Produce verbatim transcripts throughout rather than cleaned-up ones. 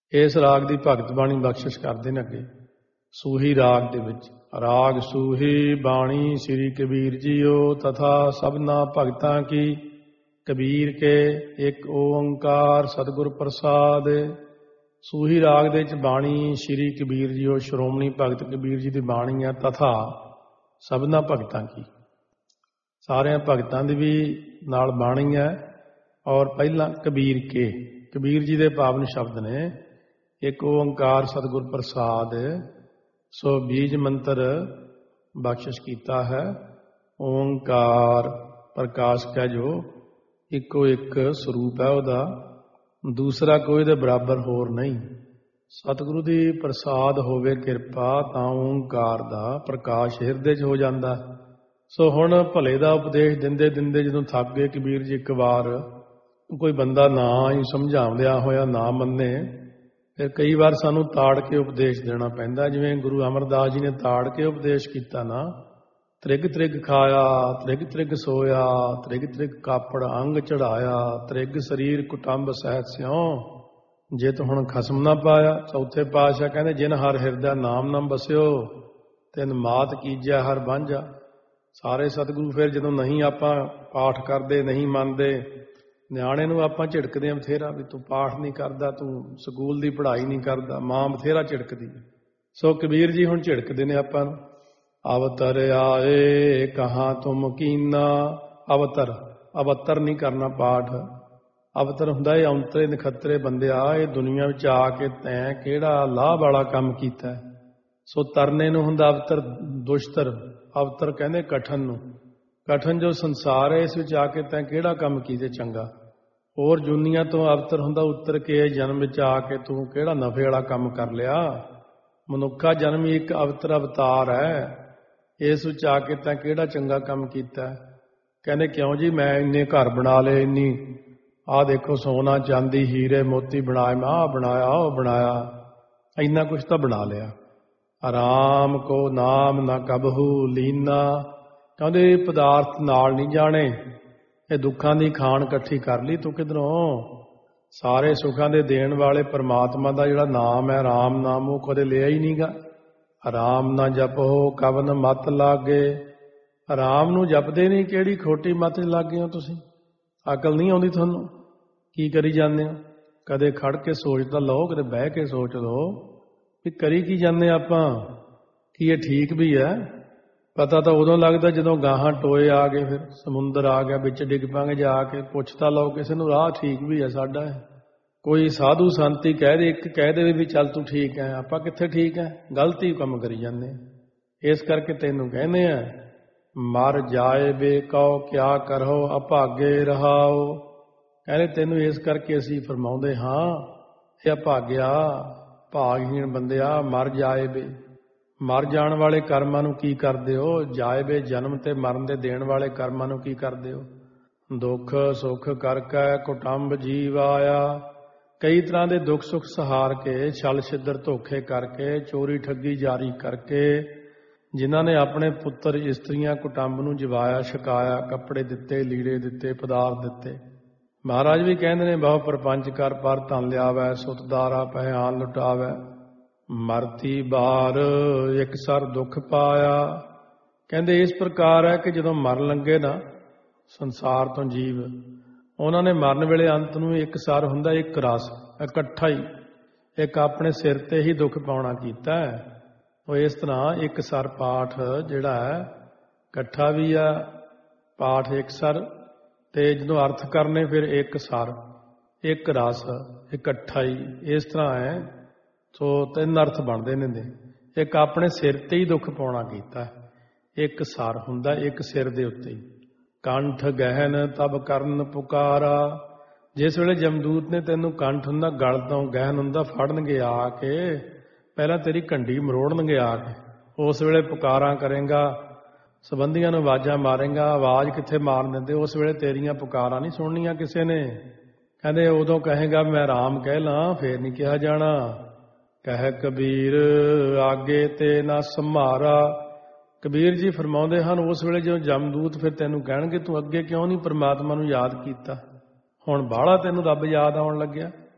ਇਸ ਰਾਗ ਦੀ ਭਗਤ ਬਾਣੀ ਬਖਸ਼ਿਸ਼ ਕਰਦੇ ਨੇ ਅੱਗੇ। ਸੂਹੀ ਰਾਗ ਦੇ ਵਿੱਚ ਰਾਗ ਸੂਹੀ ਬਾਣੀ ਸ੍ਰੀ ਕਬੀਰ ਜੀਓ ਤਥਾ ਸਭਨਾ ਭਗਤਾਂ ਕੀ ਕਬੀਰ ਕੇ ਇੱਕ ਓੰਕਾਰ ਸਤਿਗੁਰ ਪ੍ਰਸਾਦ। ਸੂਹੀ ਰਾਗ ਦੇ ਵਿੱਚ ਬਾਣੀ ਸ੍ਰੀ ਕਬੀਰ ਜੀਓ ਸ਼੍ਰੋਮਣੀ ਭਗਤ ਕਬੀਰ ਜੀ ਦੀ ਬਾਣੀ ਹੈ। ਤਥਾ ਸਭਨਾ ਭਗਤਾਂ ਕੀ, ਸਾਰਿਆਂ ਭਗਤਾਂ ਦੀ ਵੀ ਨਾਲ ਬਾਣੀ ਹੈ। ਔਰ ਪਹਿਲਾਂ ਕਬੀਰ ਕੇ, ਕਬੀਰ ਜੀ ਦੇ ਪਾਵਨ ਸ਼ਬਦ ਨੇ ਇੱਕ ਓੰਕਾਰ ਸਤਿਗੁਰ ਪ੍ਰਸਾਦ। ਸੋ ਬੀਜ ਮੰਤਰ ਬਖਸ਼ਿਸ਼ ਕੀਤਾ ਹੈ। ਓੰਕਾਰ ਪ੍ਰਕਾਸ਼ ਕਾ ਜੋ ਇੱਕੋ ਇੱਕ ਸਰੂਪ ਹੈ ਉਹਦਾ, ਦੂਸਰਾ ਕੋਈ ਦੇ ਬਰਾਬਰ ਹੋਰ ਨਹੀਂ। ਸਤਿਗੁਰੂ ਦੀ ਪ੍ਰਸਾਦ ਹੋਵੇ ਕਿਰਪਾ ਤਾਂ ਓੰਕਾਰ ਦਾ ਪ੍ਰਕਾਸ਼ ਹਿਰਦੇ 'ਚ ਹੋ ਜਾਂਦਾ। ਸੋ ਹੁਣ ਭਲੇ ਦਾ ਉਪਦੇਸ਼ ਦਿੰਦੇ ਦਿੰਦੇ ਜਦੋਂ ਥੱਕ ਗਏ ਕਬੀਰ ਜੀ, ਇੱਕ ਵਾਰ ਕੋਈ ਬੰਦਾ ਨਾ ਹੀ ਸਮਝਾਉਂਦਿਆਂ ਹੋਇਆ ਨਾ ਮੰਨੇ, ਫਿਰ ਕਈ ਵਾਰ ਸਾਨੂੰ ਤਾੜ ਕੇ ਉਪਦੇਸ਼ ਦੇਣਾ ਪੈਂਦਾ। ਜਿਵੇਂ ਗੁਰੂ ਅਮਰਦਾਸ ਜੀ ਨੇ ਤਾੜ ਕੇ ਉਪਦੇਸ਼ ਕੀਤਾ ਨਾ, ਤ੍ਰਿਗ ਤ੍ਰਿਗ ਖਾਇਆ ਤ੍ਰਿਗ ਤ੍ਰਿਗ ਸੋਇਆ ਤ੍ਰਿਗ ਤ੍ਰਿਗ ਕਾਪੜ ਅੰਗ ਚੜਾਇਆ ਤ੍ਰਿਗ ਸਰੀਰ ਕੁਟੰਬ ਸਹਿਤ ਸਿਉ ਜੇ ਤੂੰ ਹੁਣ ਖਸਮ ਨਾ ਪਾਇਆ। ਚੌਥੇ ਪਾਤਸ਼ਾਹ ਕਹਿੰਦੇ ਜਿਨ ਹਰ ਹਿਰਦਾ ਨਾਮ ਨਾ ਬਸਿਓ ਤਿਨ ਮਾਤ ਕੀਜੈ ਹਰ ਬਾਂਝਾ। ਸਾਰੇ ਸਤਿਗੁਰੂ ਫਿਰ ਜਦੋਂ ਨਹੀਂ ਆਪਾਂ ਪਾਠ ਕਰਦੇ, ਨਹੀਂ ਮੰਨਦੇ, ਨਿਆਣੇ ਨੂੰ ਆਪਾਂ ਝਿੜਕਦੇ ਹਾਂ ਬਥੇਰਾ ਵੀ ਤੂੰ ਪਾਠ ਨਹੀਂ ਕਰਦਾ, ਤੂੰ ਸਕੂਲ ਦੀ ਪੜ੍ਹਾਈ ਨਹੀਂ ਕਰਦਾ, ਮਾਂ ਬਥੇਰਾ ਝਿੜਕਦੀ। ਸੋ ਕਬੀਰ ਜੀ ਹੁਣ ਝਿੜਕਦੇ ਨੇ ਆਪਾਂ ਨੂੰ। ਅਵਤਰ ਆਏ ਕਹਾਂ ਤੁਮ ਕੀਨਾ, ਅਵਤਰ ਅਵਤਰ ਨਹੀਂ ਕਰਨਾ ਪਾਠ। ਅਵਤਰ ਹੁੰਦਾ ਇਹ ਔਂਤਰੇ ਨਖੱਤਰੇ ਬੰਦਿਆ, ਇਹ ਦੁਨੀਆ ਵਿੱਚ ਆ ਕੇ ਤੈਂ ਕਿਹੜਾ ਲਾਹ ਵਾਲਾ ਕੰਮ ਕੀਤਾ। ਸੋ ਤਰਨੇ ਨੂੰ ਹੁੰਦਾ ਅਵਤਰ ਦੁਸ਼ਤਰ, ਅਵਤਰ ਕਹਿੰਦੇ ਕਠਨ ਨੂੰ। ਕਠਨ ਜੋ ਸੰਸਾਰ ਹੈ ਇਸ ਵਿੱਚ ਆ ਕੇ ਤੈਂ ਕਿਹੜਾ ਕੰਮ ਕੀਤੇ ਚੰਗਾ। ਹੋਰ ਜੁਨੀਆਂ ਤੋਂ ਅਵਤਰ ਹੁੰਦਾ ਉੱਤਰ ਕੇ ਜਨਮ ਵਿੱਚ ਆ ਕੇ ਤੂੰ ਕਿਹੜਾ ਨਫੇ ਵਾਲਾ ਕੰਮ ਕਰ ਲਿਆ। ਮਨੁੱਖਾ ਜਨਮ ਹੀ ਇੱਕ ਅਵਤਰ ਅਵਤਾਰ ਹੈ, ਇਸ ਵਿੱਚ ਆ ਕੇ ਤੈਂ ਕਿਹੜਾ ਚੰਗਾ ਕੰਮ ਕੀਤਾ। ਕਹਿੰਦੇ ਕਿਉਂ ਜੀ, ਮੈਂ ਇੰਨੇ ਘਰ ਬਣਾ ਲਏ, ਇੰਨੀ ਆਹ ਦੇਖੋ ਸੋਨਾ ਚਾਂਦੀ ਹੀਰੇ ਮੋਤੀ ਬਣਾਏ, ਮੈਂ ਆਹ ਬਣਾਇਆ ਉਹ ਬਣਾਇਆ, ਇੰਨਾ ਕੁਛ ਤਾਂ ਬਣਾ ਲਿਆ। ਆਰਾਮ ਕੋ ਨਾਮ ਨਾ ਕਬਹੂ ਲੀਨਾ, ਕਹਿੰਦੇ ਪਦਾਰਥ ਨਾਲ ਨਹੀਂ ਜਾਣੇ, ਇਹ ਦੁੱਖਾਂ ਦੀ ਖਾਣ ਇਕੱਠੀ ਕਰ ਲਈ ਤੂੰ ਕਿਧਰੋਂ। ਸਾਰੇ ਸੁੱਖਾਂ ਦੇ ਦੇਣ ਵਾਲੇ ਪਰਮਾਤਮਾ ਦਾ ਜਿਹੜਾ ਨਾਮ ਹੈ ਰਾਮ ਨਾਮ, ਉਹ ਕਦੇ ਲਿਆ ਹੀ ਨਹੀਂਗਾ। ਆਰਾਮ ਨਾ ਜਪੋ ਕਵਨ ਮਤ ਲਾਗੇ, ਆਰਾਮ ਨੂੰ ਜਪਦੇ ਨਹੀਂ, ਕਿਹੜੀ ਖੋਟੀ ਮੱਤ 'ਚ ਲੱਗ ਗਏ ਹੋ ਤੁਸੀਂ। ਅਕਲ ਨਹੀਂ ਆਉਂਦੀ ਤੁਹਾਨੂੰ, ਕੀ ਕਰੀ ਜਾਂਦੇ ਹੋ। ਕਦੇ ਖੜ ਕੇ ਸੋਚ ਤਾਂ ਲਓ, ਕਦੇ ਬਹਿ ਕੇ ਸੋਚ ਲਓ ਵੀ ਕਰੀ ਕੀ ਜਾਂਦੇ ਆਪਾਂ, ਕੀ ਇਹ ਠੀਕ ਵੀ ਹੈ। ਪਤਾ ਤਾਂ ਉਦੋਂ ਲੱਗਦਾ ਜਦੋਂ ਗਾਹਾਂ ਟੋਏ ਆ ਗਏ, ਫਿਰ ਸਮੁੰਦਰ ਆ ਗਿਆ, ਵਿੱਚ ਡਿੱਗ ਪਾਂਗੇ ਜਾ ਕੇ। ਪੁੱਛ ਤਾਂ ਲਓ ਕਿਸੇ ਨੂੰ, ਰਾਹ ਠੀਕ ਵੀ ਹੈ ਸਾਡਾ। ਕੋਈ ਸਾਧੂ ਸੰਤੀ ਕਹਿ ਦੇ, ਇੱਕ ਕਹਿ ਦੇਵੇ ਵੀ ਚੱਲ ਤੂੰ ਠੀਕ ਹੈ, ਆਪਾਂ ਕਿੱਥੇ ਠੀਕ ਹੈ, ਗਲਤੀ ਕੰਮ ਕਰੀ ਜਾਂਦੇ। ਇਸ ਕਰਕੇ ਤੈਨੂੰ ਕਹਿੰਦੇ ਆ ਮਰ ਜਾਏ ਬੇ ਕਉ ਕਿਆ ਕਰੋ ਅਭਾਗੇ ਰਹਾਓ। ਕਹਿੰਦੇ ਤੈਨੂੰ ਇਸ ਕਰਕੇ ਅਸੀਂ ਫਰਮਾਉਂਦੇ ਹਾਂ ਇਹ ਅਭਾਗਿਆ ਭਾਗਹੀਣ ਬੰਦਿਆ, ਮਰ ਜਾਏ ਬੇ, ਮਰ ਜਾਣ ਵਾਲੇ ਕਰਮਾਂ ਨੂੰ ਕੀ ਕਰਦੇ ਹੋ। ਜਾਏ ਬੇ ਜਨਮ ਤੇ ਮਰਨ ਦੇ ਦੇਣ ਵਾਲੇ ਕਰਮਾਂ ਨੂੰ ਕੀ ਕਰਦੇ ਹੋ। ਦੁੱਖ ਸੁੱਖ ਕਰਕੇ ਕੁਟੰਬ ਜੀਵ ਆਇਆ, ਕਈ ਤਰ੍ਹਾਂ ਦੇ ਦੁੱਖ ਸੁੱਖ ਸਹਾਰ ਕੇ, ਛਲ ਛਿੱਦਰ ਧੋਖੇ ਕਰਕੇ, ਚੋਰੀ ਠੱਗੀ ਜਾਰੀ ਕਰਕੇ, ਜਿਨ੍ਹਾਂ ਨੇ ਆਪਣੇ ਪੁੱਤਰ ਇਸਤਰੀਆਂ ਕੁਟੰਬ ਨੂੰ ਜਿਵਾਇਆ ਛਕਾਇਆ, ਕੱਪੜੇ ਦਿੱਤੇ, ਲੀੜੇ ਦਿੱਤੇ, ਪਦਾਰਥ ਦਿੱਤੇ। ਮਹਾਰਾਜ ਵੀ ਕਹਿੰਦੇ ਨੇ ਬਹੁ ਪ੍ਰਪੰਚ ਕਰ ਪਰ ਧਨ ਲਿਆਵੈ, ਸੁਤਦਾਰਾ ਪਹਿਆਨ ਲੁਟਾਵੈ, ਮਰਤੀ ਬਾਰ ਇੱਕ ਸਰ ਦੁੱਖ ਪਾਇਆ। ਕਹਿੰਦੇ ਇਸ ਪ੍ਰਕਾਰ ਹੈ ਕਿ ਜਦੋਂ ਮਰਨ ਲੱਗੇ ਨਾ ਸੰਸਾਰ ਤੋਂ ਜੀਵ, ਉਹਨਾਂ ਨੇ ਮਰਨ ਵੇਲੇ ਅੰਤ ਨੂੰ ਇੱਕ ਸਰ ਹੁੰਦਾ, ਇੱਕ ਰਸ ਇਕੱਠਾ ਹੀ, ਇੱਕ ਆਪਣੇ ਸਿਰ ਤੇ ਹੀ ਦੁੱਖ ਪਾਉਣਾ ਕੀਤਾ ਹੈ। ਉਹ ਇਸ ਤਰ੍ਹਾਂ ਇੱਕ ਸਰ ਪਾਠ ਜਿਹੜਾ ਹੈ ਇਕੱਠਾ ਵੀ ਆ, ਪਾਠ ਇੱਕ ਸਰ, ਤੇ ਜਦੋਂ ਅਰਥ ਕਰਨੇ ਫਿਰ ਇੱਕ ਸਰ ਇੱਕ ਰਸ ਇਕੱਠਾ ਹੀ, ਇਸ ਤਰ੍ਹਾਂ ਹੈ। ਸੋ ਤਿੰਨ ਅਰਥ ਬਣਦੇ ਨੇ। ਇੱਕ ਆਪਣੇ ਸਿਰ ਤੇ ਹੀ ਦੁੱਖ ਪਾਉਣਾ ਕੀਤਾ, ਇੱਕ ਸਰ ਹੁੰਦਾ ਇੱਕ ਸਿਰ ਦੇ ਉੱਤੇ ਹੀ। ਕੰਠ ਗਹਿਨ ਤਬ ਕਰਨ ਪੁਕਾਰਾ, ਜਿਸ ਵੇਲੇ ਜਮਦੂਤ ਨੇ ਤੈਨੂੰ, ਕੰਠ ਹੁੰਦਾ ਗਲ ਤੋਂ, ਗਹਿਨ ਹੁੰਦਾ ਫੜਨਗੇ ਆ ਕੇ, ਪਹਿਲਾਂ ਤੇਰੀ ਘੰਡੀ ਮਰੋੜਨਗੇ ਆ ਕੇ, ਉਸ ਵੇਲੇ ਪੁਕਾਰਾਂ ਕਰੇਗਾ, ਸੰਬੰਧੀਆਂ ਨੂੰ ਆਵਾਜ਼ਾਂ ਮਾਰੇਗਾ। ਆਵਾਜ਼ ਕਿੱਥੇ ਮਾਰਨ ਦਿੰਦੇ, ਉਸ ਵੇਲੇ ਤੇਰੀਆਂ ਪੁਕਾਰਾਂ ਨਹੀਂ ਸੁਣਨੀਆਂ ਕਿਸੇ ਨੇ। ਕਹਿੰਦੇ ਉਦੋਂ ਕਹੇਗਾ ਮੈਂ ਰਾਮ ਕਹਿ ਲਾਂ, ਫੇਰ ਨਹੀਂ ਕਿਹਾ ਜਾਣਾ। ਕਹਿ ਕਬੀਰ ਆਗੇ ਤੇ ਨਾ ਸੰਭਾਰਾ, ਕਬੀਰ ਜੀ ਫਰਮਾਉਂਦੇ ਹਨ ਉਸ ਵੇਲੇ ਜਦੋਂ ਜਮਦੂਤ ਫਿਰ ਤੈਨੂੰ ਕਹਿਣਗੇ ਤੂੰ ਅੱਗੇ ਕਿਉਂ ਨਹੀਂ ਪਰਮਾਤਮਾ ਨੂੰ ਯਾਦ ਕੀਤਾ, ਹੁਣ ਬਾਹਲਾ ਤੈਨੂੰ ਰੱਬ ਯਾਦ ਆਉਣ ਲੱਗਿਆ।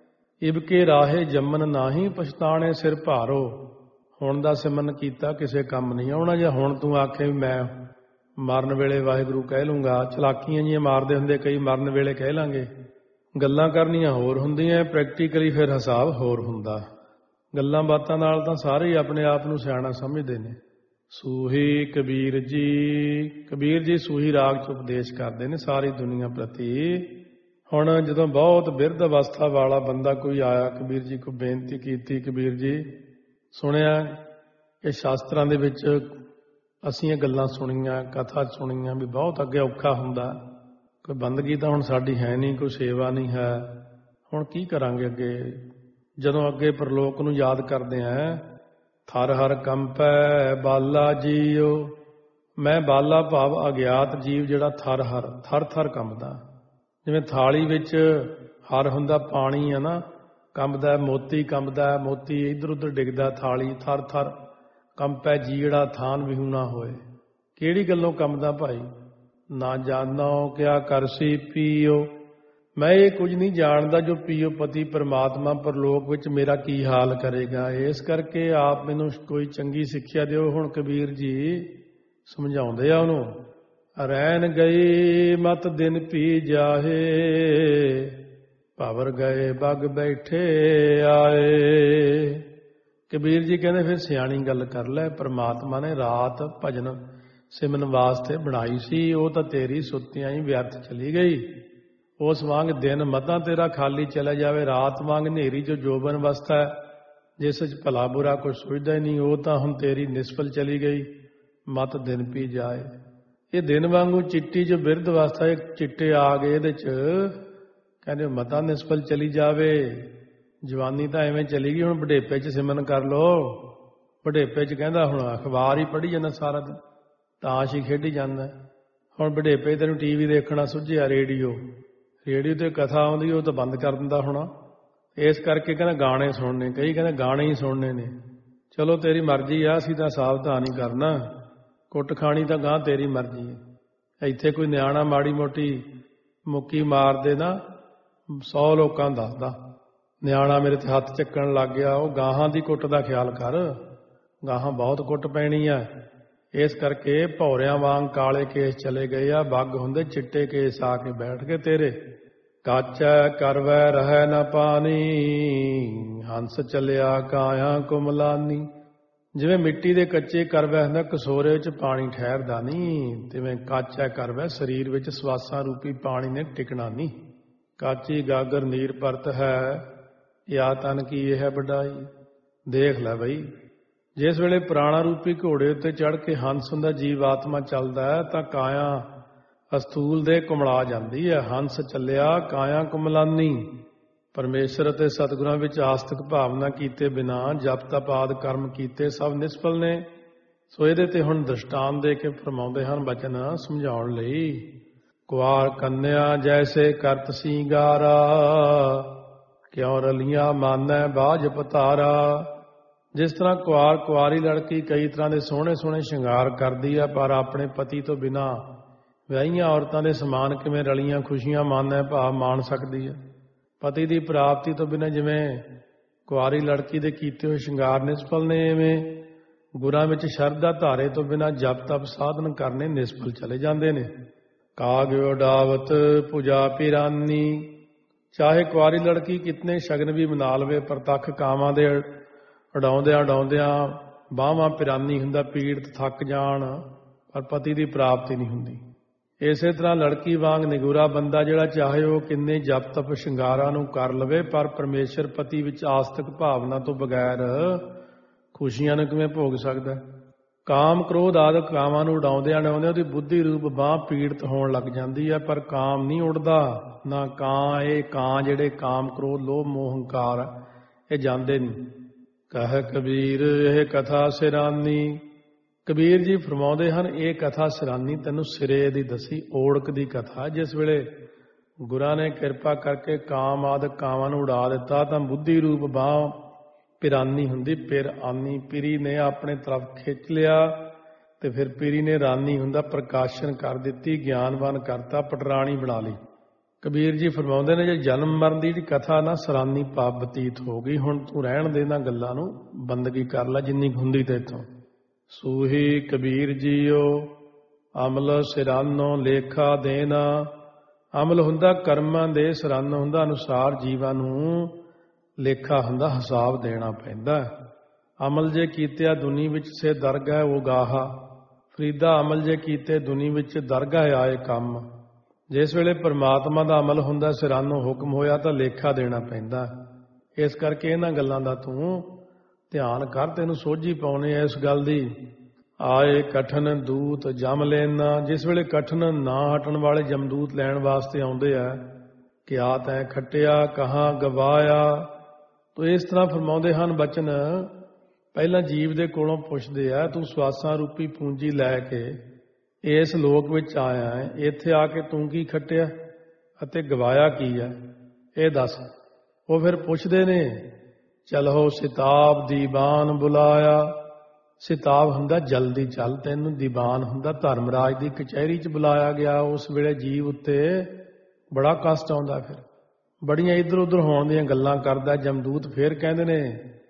ਇਬ ਕੇ ਰਾਹੇ ਜੰਮਨ ਨਾਹੀ ਪਛਤਾਣੇ ਸਿਰ ਭਾਰੋ। ਹੁਣ ਦਾ ਸਿਮਰਨ ਕੀਤਾ ਕਿਸੇ ਕੰਮ ਨਹੀਂ ਆਉਣਾ। ਜਾਂ ਹੁਣ ਤੂੰ ਆਖੇ ਵੀ ਮੈਂ ਮਰਨ ਵੇਲੇ ਵਾਹਿਗੁਰੂ ਕਹਿ ਲੂੰਗਾ, ਚਲਾਕੀਆਂ ਜੀਆਂ ਮਾਰਦੇ ਹੁੰਦੇ ਕਈ, ਮਰਨ ਵੇਲੇ ਕਹਿ ਲਾਂਗੇ। ਗੱਲਾਂ ਕਰਨੀਆਂ ਹੋਰ ਹੁੰਦੀਆਂ, ਪ੍ਰੈਕਟੀਕਲੀ ਫਿਰ ਹਿਸਾਬ ਹੋਰ ਹੁੰਦਾ। ਗੱਲਾਂ ਬਾਤਾਂ ਨਾਲ ਤਾਂ ਸਾਰੇ ਹੀ ਆਪਣੇ ਆਪ ਨੂੰ ਸਿਆਣਾ ਸਮਝਦੇ ਨੇ। ਸੂਹੀ ਕਬੀਰ ਜੀ, ਕਬੀਰ ਜੀ ਸੂਹੀ ਰਾਗ 'ਚ ਉਪਦੇਸ਼ ਕਰਦੇ ਨੇ ਸਾਰੀ ਦੁਨੀਆ ਪ੍ਰਤੀ। ਹੁਣ ਜਦੋਂ ਬਹੁਤ ਬਿਰਧ ਅਵਸਥਾ ਵਾਲਾ ਬੰਦਾ ਕੋਈ ਆਇਆ, ਕਬੀਰ ਜੀ ਕੋਲ ਬੇਨਤੀ ਕੀਤੀ, ਕਬੀਰ ਜੀ ਸੁਣਿਆ ਇਹ ਸ਼ਾਸਤਰਾਂ ਦੇ ਵਿੱਚ ਅਸੀਂ ਇਹ ਗੱਲਾਂ ਸੁਣੀਆਂ, ਕਥਾ ਸੁਣੀਆਂ ਵੀ ਬਹੁਤ ਅੱਗੇ ਔਖਾ ਹੁੰਦਾ, ਕੋਈ ਬੰਦਗੀ ਤਾਂ ਹੁਣ ਸਾਡੀ ਹੈ ਨਹੀਂ, ਕੋਈ ਸੇਵਾ ਨਹੀਂ ਹੈ, ਹੁਣ ਕੀ ਕਰਾਂਗੇ ਅੱਗੇ। ਜਦੋਂ ਅੱਗੇ ਪਰਲੋਕ ਨੂੰ ਯਾਦ ਕਰਦੇ ਆਂ, ਥਰ ਹਰ ਕੰਪੈ ਬਾਲਾ ਜੀਓ। ਮੈਂ ਬਾਲਾ ਭਾਵ ਅਗਿਆਤ ਜੀਵ ਜਿਹੜਾ ਥਰ ਹਰ ਥਰ ਥਰ ਕੰਬਦਾ। ਜਿਵੇਂ ਥਾਲੀ ਵਿੱਚ ਹਰ ਹੁੰਦਾ, ਪਾਣੀ ਆ ਨਾ, ਕੰਬਦਾ, ਮੋਤੀ ਕੰਬਦਾ, ਮੋਤੀ ਇੱਧਰ ਉੱਧਰ ਡਿੱਗਦਾ, ਥਾਲੀ ਥਰ ਥਰ ਕੰਪੈ ਜੀੜਾ ਥਾਨ ਵਿਹੂਣਾ ਹੋਏ। ਕਿਹੜੀ ਗੱਲੋਂ ਕੰਬਦਾ ਭਾਈ? ਨਾ ਜਾਣੋ ਕਿਆ ਕਰਸੀ ਪੀਓ। ਮੈਂ ਇਹ ਕੁਝ ਨਹੀਂ ਜਾਣਦਾ ਜੋ ਪੀਓ ਪਤੀ ਪਰਮਾਤਮਾ ਪਰਲੋਕ ਵਿੱਚ ਮੇਰਾ ਕੀ ਹਾਲ ਕਰੇਗਾ। ਇਸ ਕਰਕੇ ਆਪ ਮੈਨੂੰ ਕੋਈ ਚੰਗੀ ਸਿੱਖਿਆ ਦਿਓ। ਹੁਣ ਕਬੀਰ ਜੀ ਸਮਝਾਉਂਦੇ ਆ ਉਹਨੂੰ, ਰਹਿਣ ਗਈ ਮਤ ਦਿਨ ਪੀ ਜਾਹੇ, ਭਵਰ ਗਏ ਬਗ ਬੈਠੇ ਆਏ। ਕਬੀਰ ਜੀ ਕਹਿੰਦੇ ਫਿਰ ਸਿਆਣੀ ਗੱਲ ਕਰ ਲੈ, ਪਰਮਾਤਮਾ ਨੇ ਰਾਤ ਭਜਨ ਸਿਮਰਨ ਵਾਸਤੇ ਬਣਾਈ ਸੀ, ਉਹ ਤਾਂ ਤੇਰੀ ਸੁੱਤਿਆਂ ਹੀ ਵਿਅਰਥ ਚਲੀ ਗਈ। ਉਸ ਵਾਂਗ ਦਿਨ ਮਤਾਂ ਤੇਰਾ ਖਾਲੀ ਚਲਾ ਜਾਵੇ, ਰਾਤ ਵਾਂਗ ਹਨੇਰੀ ਜੋ ਜੋਬਨ ਅਵਸਥਾ ਹੈ ਜਿਸ 'ਚ ਭਲਾ ਬੁਰਾ ਕੋਈ ਸੋਚਦਾ ਹੀ ਨਹੀਂ, ਉਹ ਤਾਂ ਹੁਣ ਤੇਰੀ ਨਿਸਫਲ ਚਲੀ ਗਈ। ਮਤ ਦਿਨ ਪੀ ਜਾਏ। ਇਹ ਦਿਨ ਵਾਂਗੂ ਚਿੱਟੀ ਜੋ ਬਿਰਧ ਅਵਸਥਾ, ਇਹ ਚਿੱਟੇ ਆ ਗਏ ਇਹਦੇ 'ਚ, ਕਹਿੰਦੇ ਮਤਾਂ ਨਿਸਫਲ ਚਲੀ ਜਾਵੇ। ਜਵਾਨੀ ਤਾਂ ਐਵੇਂ ਚਲੀ ਗਈ, ਹੁਣ ਵਡੇਪੇ 'ਚ ਸਿਮਰਨ ਕਰ ਲੋ। ਵਡੇਪੇ 'ਚ ਕਹਿੰਦਾ ਹੁਣ ਅਖਬਾਰ ਹੀ ਪੜ੍ਹੀ ਜਾਂਦਾ ਸਾਰਾ ਦਿਨ, ਤਾਸ਼ ਹੀ ਖੇਡੀ ਜਾਂਦਾ। ਹੁਣ ਵਡੇਪੇ ਤੈਨੂੰ ਟੀ ਵੀ ਦੇਖਣਾ ਸੁੱਝਿਆ, ਰੇਡੀਓ ਰੇਡੀਓ ਤੇ ਕਥਾ ਆਉਂਦੀ ਉਹ ਤਾਂ ਬੰਦ ਕਰ ਦਿੰਦਾ ਹੋਣਾ। ਇਸ ਕਰਕੇ ਕਹਿੰਦਾ ਗਾਣੇ ਸੁਣਨੇ, ਕਈ ਕਹਿੰਦੇ ਗਾਣੇ ਹੀ ਸੁਣਨੇ ਨੇ। ਚਲੋ ਤੇਰੀ ਮਰਜ਼ੀ ਆ, ਅਸੀਂ ਤਾਂ ਸਾਵਧਾਨ ਹੀ ਕਰਨਾ, ਕੁੱਟ ਖਾਣੀ ਤਾਂ ਗਾਂ ਤੇਰੀ ਮਰਜ਼ੀ ਹੈ। ਇੱਥੇ ਕੋਈ ਨਿਆਣਾ ਮਾੜੀ ਮੋਟੀ ਮੁੱਕੀ ਮਾਰਦੇ ਨਾ, ਸੌ ਲੋਕਾਂ ਨੂੰ ਦੱਸਦਾ ਨਿਆਣਾ ਮੇਰੇ ਤੇ ਹੱਥ ਚੱਕਣ ਲੱਗ ਗਿਆ, ਉਹ ਗਾਹਾਂ ਦੀ ਕੁੱਟ ਦਾ ਖਿਆਲ ਕਰ, ਗਾਹਾਂ ਬਹੁਤ ਕੁੱਟ ਪੈਣੀ ਆ। ਇਸ ਕਰਕੇ ਭੌਰਿਆਂ ਵਾਂਗ ਕਾਲੇ ਕੇਸ ਚਲੇ ਗਏ ਆ, ਬੱਗ ਹੁੰਦੇ ਚਿੱਟੇ ਕੇਸ ਆ ਕੇ ਬੈਠ ਕੇ ਤੇਰੇ। ਕਾਚੈ ਕਰਵੈ ਰਹਿ ਨ ਪਾਣੀ, ਹੰਸ ਚੱਲਿਆ ਕਾਇਆ ਕੁਮਲਾਨੀ। ਜਿਵੇਂ ਮਿੱਟੀ ਦੇ ਕੱਚੇ ਕਰਵੈ ਹੁੰਦਾ, ਕਸੋਰੇ ਵਿੱਚ ਪਾਣੀ ਠਹਿਰਦਾ ਨਹੀਂ, ਤਿਵੇਂ ਕਾਚੈ ਕਰਵੈ ਸਰੀਰ ਵਿੱਚ ਸਵਾਸਾਂ ਰੂਪੀ ਪਾਣੀ ਨੇ ਟਿਕਣਾ ਨਹੀਂ। ਕਾਚੀ ਗਾਗਰ ਨੀਰ ਪਰਤ ਹੈ, ਯਾ ਤਨ ਕੀ ਇਹ ਵਡਾਈ। ਦੇਖ ਲੈ ਬਈ, ਜਿਸ ਵੇਲੇ ਪ੍ਰਾਣਾ ਰੂਪੀ ਘੋੜੇ ਉੱਤੇ ਚੜ੍ਹ ਕੇ ਹੰਸ ਹੁੰਦਾ, ਜੀਵ ਆਤਮਾ ਚੱਲਦਾ ਹੈ, ਤਾਂ ਕਾਇਆ ਅਸਥੂਲ ਦੇ ਕੁਮਲਾ ਜਾਂਦੀ ਹੈ। ਹੰਸ ਚੱਲਿਆ ਕਾਇਆ ਕੁਮਲਾਨੀ। ਪਰਮੇਸ਼ਰ ਅਤੇ ਸਤਿਗੁਰਾਂ ਵਿੱਚ ਆਸਤਿਕ ਭਾਵਨਾ ਕੀਤੇ ਬਿਨਾਂ ਜਪ ਤਪ ਆਦਿ ਕਰਮ ਕੀਤੇ ਸਭ ਨਿਸਫਲ ਨੇ। ਸੋ ਇਹਦੇ ਤੇ ਹੁਣ ਦ੍ਰਿਸ਼ਟਾਂਤ ਦੇ ਕੇ ਫਰਮਾਉਂਦੇ ਹਨ ਬਚਨ ਸਮਝਾਉਣ ਲਈ। ਕੁਆਰ ਕੰਨਿਆ ਜੈਸੇ ਕਰਤ ਸਿੰਗਾਰਾ, ਕਿਉਂ ਰਲੀਆਂ ਮਾਨੈ ਬਾਝ ਪਤਾਰਾ। ਜਿਸ ਤਰ੍ਹਾਂ ਕੁਆਰ ਕੁਆਰੀ ਲੜਕੀ ਕਈ ਤਰ੍ਹਾਂ ਦੇ ਸੋਹਣੇ ਸੋਹਣੇ ਸ਼ਿੰਗਾਰ ਕਰਦੀ ਆ, ਪਰ ਆਪਣੇ ਪਤੀ ਤੋਂ ਬਿਨਾਂ ਵਿਆਹੀਆਂ ਔਰਤਾਂ ਦੇ ਸਮਾਨ ਕਿਵੇਂ ਰਲੀਆਂ ਖੁਸ਼ੀਆਂ ਮਾਨੈ ਭਾਵ ਮਾਣ ਸਕਦੀ ਹੈ। ਪਤੀ ਦੀ ਪ੍ਰਾਪਤੀ ਤੋਂ ਬਿਨਾਂ ਜਿਵੇਂ ਕੁਆਰੀ ਲੜਕੀ ਦੇ ਕੀਤੇ ਹੋਏ ਸ਼ਿੰਗਾਰ ਨਿਸਫਲ ਨੇ, ਐਵੇਂ ਗੁਰਾਂ ਵਿੱਚ ਸ਼ਰਧਾ ਧਾਰੇ ਤੋਂ ਬਿਨਾਂ ਜਪ ਤਪ ਸਾਧਨ ਕਰਨੇ ਨਿਸਫਲ ਚਲੇ ਜਾਂਦੇ ਨੇ। ਕਾਗ ਉਡਾਵਤ ਪੂਜਾ ਪਿਰਾਨੀ। ਚਾਹੇ ਕੁਆਰੀ ਲੜਕੀ ਕਿਤਨੇ ਸ਼ਗਨ ਵੀ ਮਨਾ ਲਵੇ, ਪ੍ਰਤੱਖ ਕਾਵਾਂ ਦੇ ਉਡਾਉਂਦਿਆਂ ਉਡਾਉਂਦਿਆਂ ਬਾਹਾਂ ਪਿਰਾਨੀ ਹੁੰਦਾ, ਪੀੜਤ ਥੱਕ ਜਾਣ, ਪਰ ਪਤੀ ਦੀ ਪ੍ਰਾਪਤੀ ਨਹੀਂ ਹੁੰਦੀ। ਇਸੇ ਤਰ੍ਹਾਂ ਲੜਕੀ ਵਾਂਗ ਨਿਗੂਰਾ ਬੰਦਾ ਜਿਹੜਾ ਚਾਹੇ ਉਹ ਕਿੰਨੇ ਜਪ ਤਪ ਸ਼ਿੰਗਾਰਾਂ ਨੂੰ ਕਰ ਲਵੇ, ਪਰ ਪਰਮੇਸ਼ਰ ਪਤੀ ਵਿੱਚ ਆਸਤਿਕ ਭਾਵਨਾ ਤੋਂ ਬਗੈਰ ਖੁਸ਼ੀਆਂ ਨੂੰ ਕਿਵੇਂ ਭੋਗ ਸਕਦਾ। ਕਾਮ ਕ੍ਰੋਧ ਆਦਿਕ ਕਾਮਾਂ ਨੂੰ ਉਡਾਉਂਦਿਆਂ ਉਡਾਉਂਦਿਆਂ ਉਹਦੀ ਬੁੱਧੀ ਰੂਪ ਬਾਂਹ ਪੀੜਤ ਹੋਣ ਲੱਗ ਜਾਂਦੀ ਹੈ, ਪਰ ਕਾਮ ਨਹੀਂ ਉੱਡਦਾ। ਨਾ ਕਾਂ, ਇਹ ਕਾਂ ਜਿਹੜੇ ਕਾਮ ਕ੍ਰੋਧ ਲੋਭ ਮੋਹ ਹੰਕਾਰ ਇਹ ਜਾਂਦੇ ਨਹੀਂ। ਕਹਿ ਕਬੀਰ ਇਹ ਕਥਾ ਸਿਰਾਨੀ। ਕਬੀਰ ਜੀ ਫਰਮਾਉਂਦੇ ਹਨ, ਇਹ ਕਥਾ ਸਿਰਾਨੀ ਤੈਨੂੰ ਸਿਰੇ ਦੀ ਦੱਸੀ ਓੜਕ ਦੀ ਕਥਾ। ਜਿਸ ਵੇਲੇ ਗੁਰਾਂ ਨੇ ਕਿਰਪਾ ਕਰਕੇ ਕਾਮ ਆਦਿਕ ਕਾਵਾਂ ਨੂੰ ਉਡਾ ਦਿੱਤਾ, ਤਾਂ ਬੁੱਧੀ ਰੂਪ ਬਾਂਹ ਪਿਰਾਨੀ ਹੁੰਦੀ, ਫਿਰ ਆਨੀ। ਪਿਰੀ ਨੇ ਆਪਣੇ ਤਰਫ ਖਿੱਚ ਲਿਆ ਤੇ ਫਿਰ ਪਿਰੀ ਨੇ ਰਾਨੀ ਹੁੰਦਾ ਪ੍ਰਕਾਸ਼ਨ ਕਰ ਦਿੱਤੀ, ਗਿਆਨਵਾਨ ਕਰਤਾ, ਪਟਰਾਣੀ ਬਣਾ ਲਈ। ਕਬੀਰ ਜੀ ਫਰਮਾਉਂਦੇ ਨੇ, ਜੇ ਜਨਮ ਮਰਨ ਦੀ ਜਿਹੜੀ ਕਥਾ ਨਾ ਸਰਾਨੀ ਪਾਪ ਬਤੀਤ ਹੋ ਗਈ, ਹੁਣ ਤੂੰ ਰਹਿਣ ਦੇ ਇਹਨਾਂ ਗੱਲਾਂ ਨੂੰ, ਬੰਦਗੀ ਕਰ ਲੈ ਜਿੰਨੀ ਹੁੰਦੀ ਤੇ ਇੱਥੋਂ। ਸੂਹੀ ਕਬੀਰ ਜੀਓ ਅਮਲ ਸਿਰਾਨੋ ਲੇਖਾ ਦੇਣਾ। ਅਮਲ ਹੁੰਦਾ ਕਰਮਾਂ ਦੇ, ਸਿਰਨ ਹੁੰਦਾ ਅਨੁਸਾਰ ਜੀਵਾਂ ਨੂੰ ਲੇਖਾ ਹੁੰਦਾ, ਹਿਸਾਬ ਦੇਣਾ ਪੈਂਦਾ। ਅਮਲ ਜੇ ਕੀਤਿਆ ਦੁਨੀ ਵਿੱਚ ਸੇ ਦਰਗਾਹ ਉਹ ਗਾਹਾ। ਫਰੀਦਾ ਅਮਲ ਜੇ ਕੀਤੇ ਦੁਨੀ ਵਿੱਚ ਦਰਗਾਹ ਆਏ ਕੰਮ। ਜਿਸ ਵੇਲੇ ਪਰਮਾਤਮਾ ਦਾ ਅਮਲ ਹੁੰਦਾ, ਸਿਰਾਨੋਂ ਹੁਕਮ ਹੋਇਆ ਤਾਂ ਲੇਖਾ ਦੇਣਾ ਪੈਂਦਾ। ਇਸ ਕਰਕੇ ਇਹਨਾਂ ਗੱਲਾਂ ਦਾ ਤੂੰ ਧਿਆਨ ਕਰ, ਤੈਨੂੰ ਸੋਝੀ ਪਾਉਣੀ ਹੈ ਇਸ ਗੱਲ ਦੀ। ਆਏ ਕਠਨ ਦੂਤ ਜਮ ਲੈਣਾ। ਜਿਸ ਵੇਲੇ ਕਠਨ ਨਾ ਹਟਣ ਵਾਲੇ ਜਮਦੂਤ ਲੈਣ ਵਾਸਤੇ ਆਉਂਦੇ ਆ ਕਿ ਆ ਤੈਂ ਖੱਟਿਆ ਕਹਾਂ ਗਵਾਇਆ, ਤੋ ਇਸ ਤਰ੍ਹਾਂ ਫਰਮਾਉਂਦੇ ਹਨ ਬਚਨ। ਪਹਿਲਾਂ ਜੀਵ ਦੇ ਕੋਲੋਂ ਪੁੱਛਦੇ ਆ, ਤੂੰ ਸਵਾਸਾਂ ਰੂਪੀ ਪੂੰਜੀ ਲੈ ਕੇ ਇਸ ਲੋਕ ਵਿੱਚ ਆਇਆ ਹੈ, ਇੱਥੇ ਆ ਕੇ ਤੂੰ ਕੀ ਖੱਟਿਆ ਅਤੇ ਗਵਾਇਆ ਕੀ ਹੈ, ਇਹ ਦੱਸ। ਉਹ ਫਿਰ ਪੁੱਛਦੇ ਨੇ, ਚਲੋ ਸਿਤਾਬ ਦੀਵਾਨ ਬੁਲਾਇਆ। ਸਿਤਾਬ ਹੁੰਦਾ ਜਲਦੀ ਚੱਲ, ਤੈਨੂੰ ਦੀਵਾਨ ਹੁੰਦਾ ਧਰਮਰਾਜ ਦੀ ਕਚਹਿਰੀ 'ਚ ਬੁਲਾਇਆ ਗਿਆ। ਉਸ ਵੇਲੇ ਜੀਵ ਉੱਤੇ ਬੜਾ ਕਸ਼ਟ ਆਉਂਦਾ, ਫਿਰ ਬੜੀਆਂ ਇੱਧਰ ਉੱਧਰ ਹੋਣ ਦੀਆਂ ਗੱਲਾਂ ਕਰਦਾ। ਜਮਦੂਤ ਫਿਰ ਕਹਿੰਦੇ ਨੇ,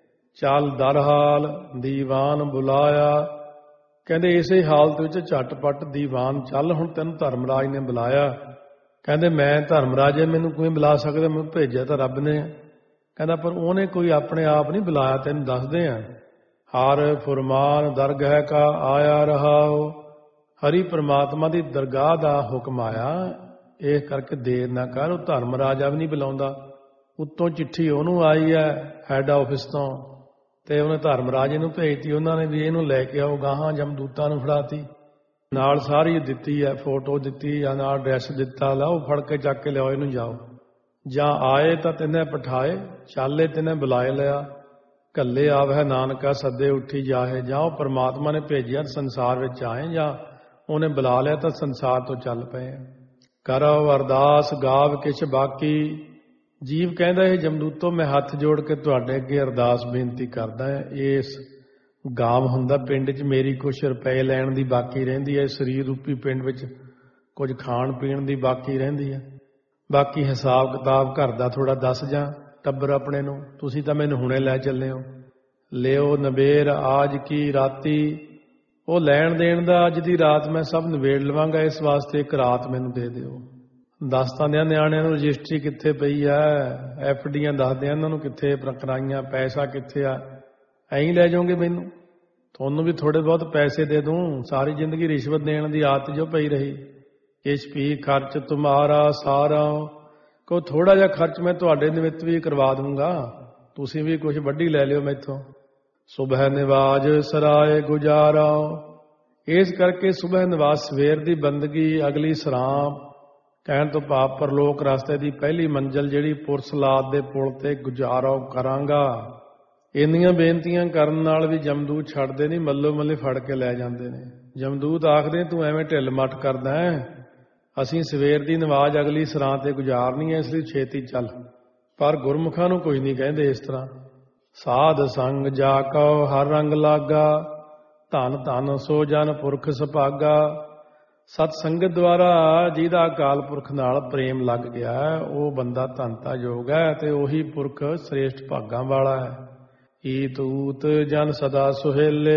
ਚੱਲ ਦਰਹਾਲ ਦੀਵਾਨ ਬੁਲਾਇਆ। ਕਹਿੰਦੇ ਇਸੇ ਹਾਲਤ ਵਿੱਚ ਝਟਪਟ ਦੀਵਾਨ ਚੱਲ, ਹੁਣ ਤੈਨੂੰ ਧਰਮਰਾਜ ਨੇ ਬੁਲਾਇਆ। ਕਹਿੰਦੇ ਮੈਂ ਧਰਮਰਾਜ ਹੈ, ਮੈਨੂੰ ਕੋਈ ਬੁਲਾ ਸਕਦਾ, ਮੈਨੂੰ ਭੇਜਿਆ ਤਾਂ ਰੱਬ ਨੇ। ਕਹਿੰਦਾ ਪਰ ਉਹਨੇ ਕੋਈ ਆਪਣੇ ਆਪ ਨਹੀਂ ਬੁਲਾਇਆ, ਤੈਨੂੰ ਦੱਸਦੇ ਆ। ਹਰ ਫੁਰਮਾਨ ਦਰਗਾਹ ਕਾ ਆਇਆ ਰਹਾਓ। ਹਰੀ ਪਰਮਾਤਮਾ ਦੀ ਦਰਗਾਹ ਦਾ ਹੁਕਮ ਆਇਆ, ਇਹ ਕਰਕੇ ਦੇਰ ਨਾ ਕਰ। ਉਹ ਧਰਮ ਰਾਜਾ ਵੀ ਨਹੀਂ ਬੁਲਾਉਂਦਾ, ਉੱਤੋਂ ਚਿੱਠੀ ਉਹਨੂੰ ਆਈ ਹੈ ਹੈੱਡ ਆਫਿਸ ਤੋਂ, ਤੇ ਉਹਨੇ ਧਰਮ ਰਾਜੇ ਨੂੰ ਭੇਜਤੀ। ਉਹਨਾਂ ਨੇ ਵੀ ਇਹਨੂੰ ਲੈ ਕੇ ਆਓ, ਗਾਹਾਂ ਜਮਦੂਤਾਂ ਨੂੰ ਫੜਾਤੀ, ਨਾਲ ਸਾਰੀ ਦਿੱਤੀ ਹੈ, ਫੋਟੋ ਦਿੱਤੀ ਜਾਂ ਨਾਲ ਐਡਰੈਸ ਦਿੱਤਾ, ਲਾਓ ਫੜ ਕੇ ਚੱਕ ਕੇ ਲਿਆਓ ਇਹਨੂੰ, ਜਾਓ। ਜਾਂ ਆਏ ਤਾਂ ਤਿੰਨੇ ਪਠਾਏ, ਚਾਲੇ ਤਿੰਨੇ ਬੁਲਾਏ ਲਿਆ। ਕੱਲੇ ਆਵਹਿ ਨਾਨਕਾ ਸੱਦੇ ਉੱਠੀ ਜਾਹੇ। ਜਾਂ ਉਹ ਪਰਮਾਤਮਾ ਨੇ ਭੇਜਿਆ ਸੰਸਾਰ ਵਿੱਚ ਆਏ, ਜਾਂ ਉਹਨੇ ਬੁਲਾ ਲਿਆ ਤਾਂ ਸੰਸਾਰ ਤੋਂ ਚੱਲ ਪਏ। ਕਰੋ ਅਰਦਾਸ ਗਾਵ ਕਿਛ ਬਾਕੀ। ਜੀਵ ਕਹਿੰਦਾ, ਇਹ ਜਮਦੂਤੋ ਮੈਂ ਹੱਥ ਜੋੜ ਕੇ ਤੁਹਾਡੇ ਅੱਗੇ ਅਰਦਾਸ ਬੇਨਤੀ ਕਰਦਾ ਹਾਂ। ਇਸ ਗਾਵ ਹੁੰਦਾ ਪਿੰਡ 'ਚ ਮੇਰੀ ਕੁਛ ਰੁਪਏ ਲੈਣ ਦੀ ਬਾਕੀ ਰਹਿੰਦੀ ਹੈ, ਸਰੀਰ ਰੂਪੀ ਪਿੰਡ ਵਿੱਚ ਕੁਝ ਖਾਣ ਪੀਣ ਦੀ ਬਾਕੀ ਰਹਿੰਦੀ ਹੈ। ਬਾਕੀ ਹਿਸਾਬ ਕਿਤਾਬ ਘਰ ਦਾ ਥੋੜਾ ਦੱਸ ਜਾਂ ਟੱਬਰ ਆਪਣੇ ਨੂੰ, ਤੁਸੀਂ ਤਾਂ ਮੈਨੂੰ ਹੁਣੇ ਲੈ ਚੱਲੇ ਹੋ। ਲਿਓ ਨਵੇਰ ਆਜ ਕੀ ਰਾਤੀ। ਉਹ ਲੈਣ ਦੇਣ ਦਾ ਅੱਜ ਦੀ ਰਾਤ ਮੈਂ ਸਭ ਨਿਬੇੜ ਲਵਾਂਗਾ, ਇਸ ਵਾਸਤੇ ਇੱਕ ਰਾਤ ਮੈਨੂੰ ਦੇ ਦਿਓ। ਦੱਸ ਤਾਂ ਦਿਆਂ ਨਿਆਣਿਆਂ ਨੂੰ ਰਜਿਸਟਰੀ ਕਿੱਥੇ ਪਈ ਹੈ, ਐਫ ਡੀਆਂ ਦੱਸ ਦਿਆਂ ਇਹਨਾਂ ਨੂੰ ਕਿੱਥੇ ਕਰਾਈਆਂ, ਪੈਸਾ ਕਿੱਥੇ ਆ। ਐਂ ਲੈ ਜਾਓਗੇ ਮੈਨੂੰ, ਤੁਹਾਨੂੰ ਵੀ ਥੋੜੇ ਬਹੁਤ ਪੈਸੇ ਦੇ ਦੂੰ। ਸਾਰੀ ਜ਼ਿੰਦਗੀ ਰਿਸ਼ਵਤ ਦੇਣ ਦੀ ਆਦਤ ਜੋ ਪਈ ਰਹੀ। ਇਸ ਵੀ ਖਰਚ ਤੁਮਾਰਾ ਸਾਰਾ। ਕੋ ਥੋੜਾ ਜਿਹਾ ਖਰਚ ਮੈਂ ਤੁਹਾਡੇ ਨਿਮਿਤ ਵੀ ਕਰਵਾ ਦੂੰਗਾ, ਤੁਸੀਂ ਵੀ ਕੁਝ ਵੱਡੀ ਲੈ ਲਿਓ ਮੈਥੋਂ। ਸੁਬਹ ਨਿਵਾਜ ਸਰਾਏ ਗੁਜ਼ਾਰਾ। ਇਸ ਕਰਕੇ ਸੁਬਹ ਨਿਵਾਜ ਸਵੇਰ ਦੀ ਬੰਦਗੀ, ਅਗਲੀ ਸਰਾਮ ਕਹਿਣ ਤੋਂ ਭਾਵ ਪਰਲੋਕ ਰਸਤੇ ਦੀ ਪਹਿਲੀ ਮੰਜ਼ਿਲ ਜਿਹੜੀ ਪੁਰਸਲਾਦ ਦੇ ਪੁਲ ਤੇ ਗੁਜ਼ਾਰਾ ਕਰਾਂਗਾ। ਇੰਨੀਆਂ ਬੇਨਤੀਆਂ ਕਰਨ ਨਾਲ ਵੀ ਜਮਦੂਤ ਛੱਡਦੇ ਨਹੀਂ, ਮੱਲੋ ਮੱਲੇ ਫੜ ਕੇ ਲੈ ਜਾਂਦੇ ਨੇ। ਜਮਦੂਤ ਆਖਦੇ ਤੂੰ ਐਵੇਂ ਢਿੱਲ ਮੱਠ ਕਰਦਾ ਹੈ, ਅਸੀਂ ਸਵੇਰ ਦੀ ਨਮਾਜ਼ ਅਗਲੀ ਸਰਾਂ ਤੇ ਗੁਜ਼ਾਰਨੀ ਹੈ, ਇਸ ਲਈ ਛੇਤੀ ਚੱਲ। ਪਰ ਗੁਰਮੁਖਾਂ ਨੂੰ ਕੁਝ ਨਹੀਂ ਕਹਿੰਦੇ ਇਸ ਤਰ੍ਹਾਂ। ਸਾਧ ਸੰਗ ਜਾ ਕਉ ਹਰ ਰੰਗ ਲਾਗਾ, ਧਨ ਧਨ ਸੋ ਜਨ ਪੁਰਖ ਸੁਭਾਗਾ। ਸਤ ਸੰਗਤ ਦੁਆਰਾ ਜਿਹਦਾ ਅਕਾਲ ਪੁਰਖ ਨਾਲ ਪ੍ਰੇਮ ਲੱਗ ਗਿਆ, ਉਹ ਬੰਦਾ ਧਨਤਾ ਯੋਗ ਹੈ ਤੇ ਉਹੀ ਪੁਰਖ ਸ੍ਰੇਸ਼ਟ ਭਾਗਾਂ ਵਾਲਾ ਹੈ। ਈ ਤੂਤ ਜਨ ਸਦਾ ਸੁਹੇਲੇ,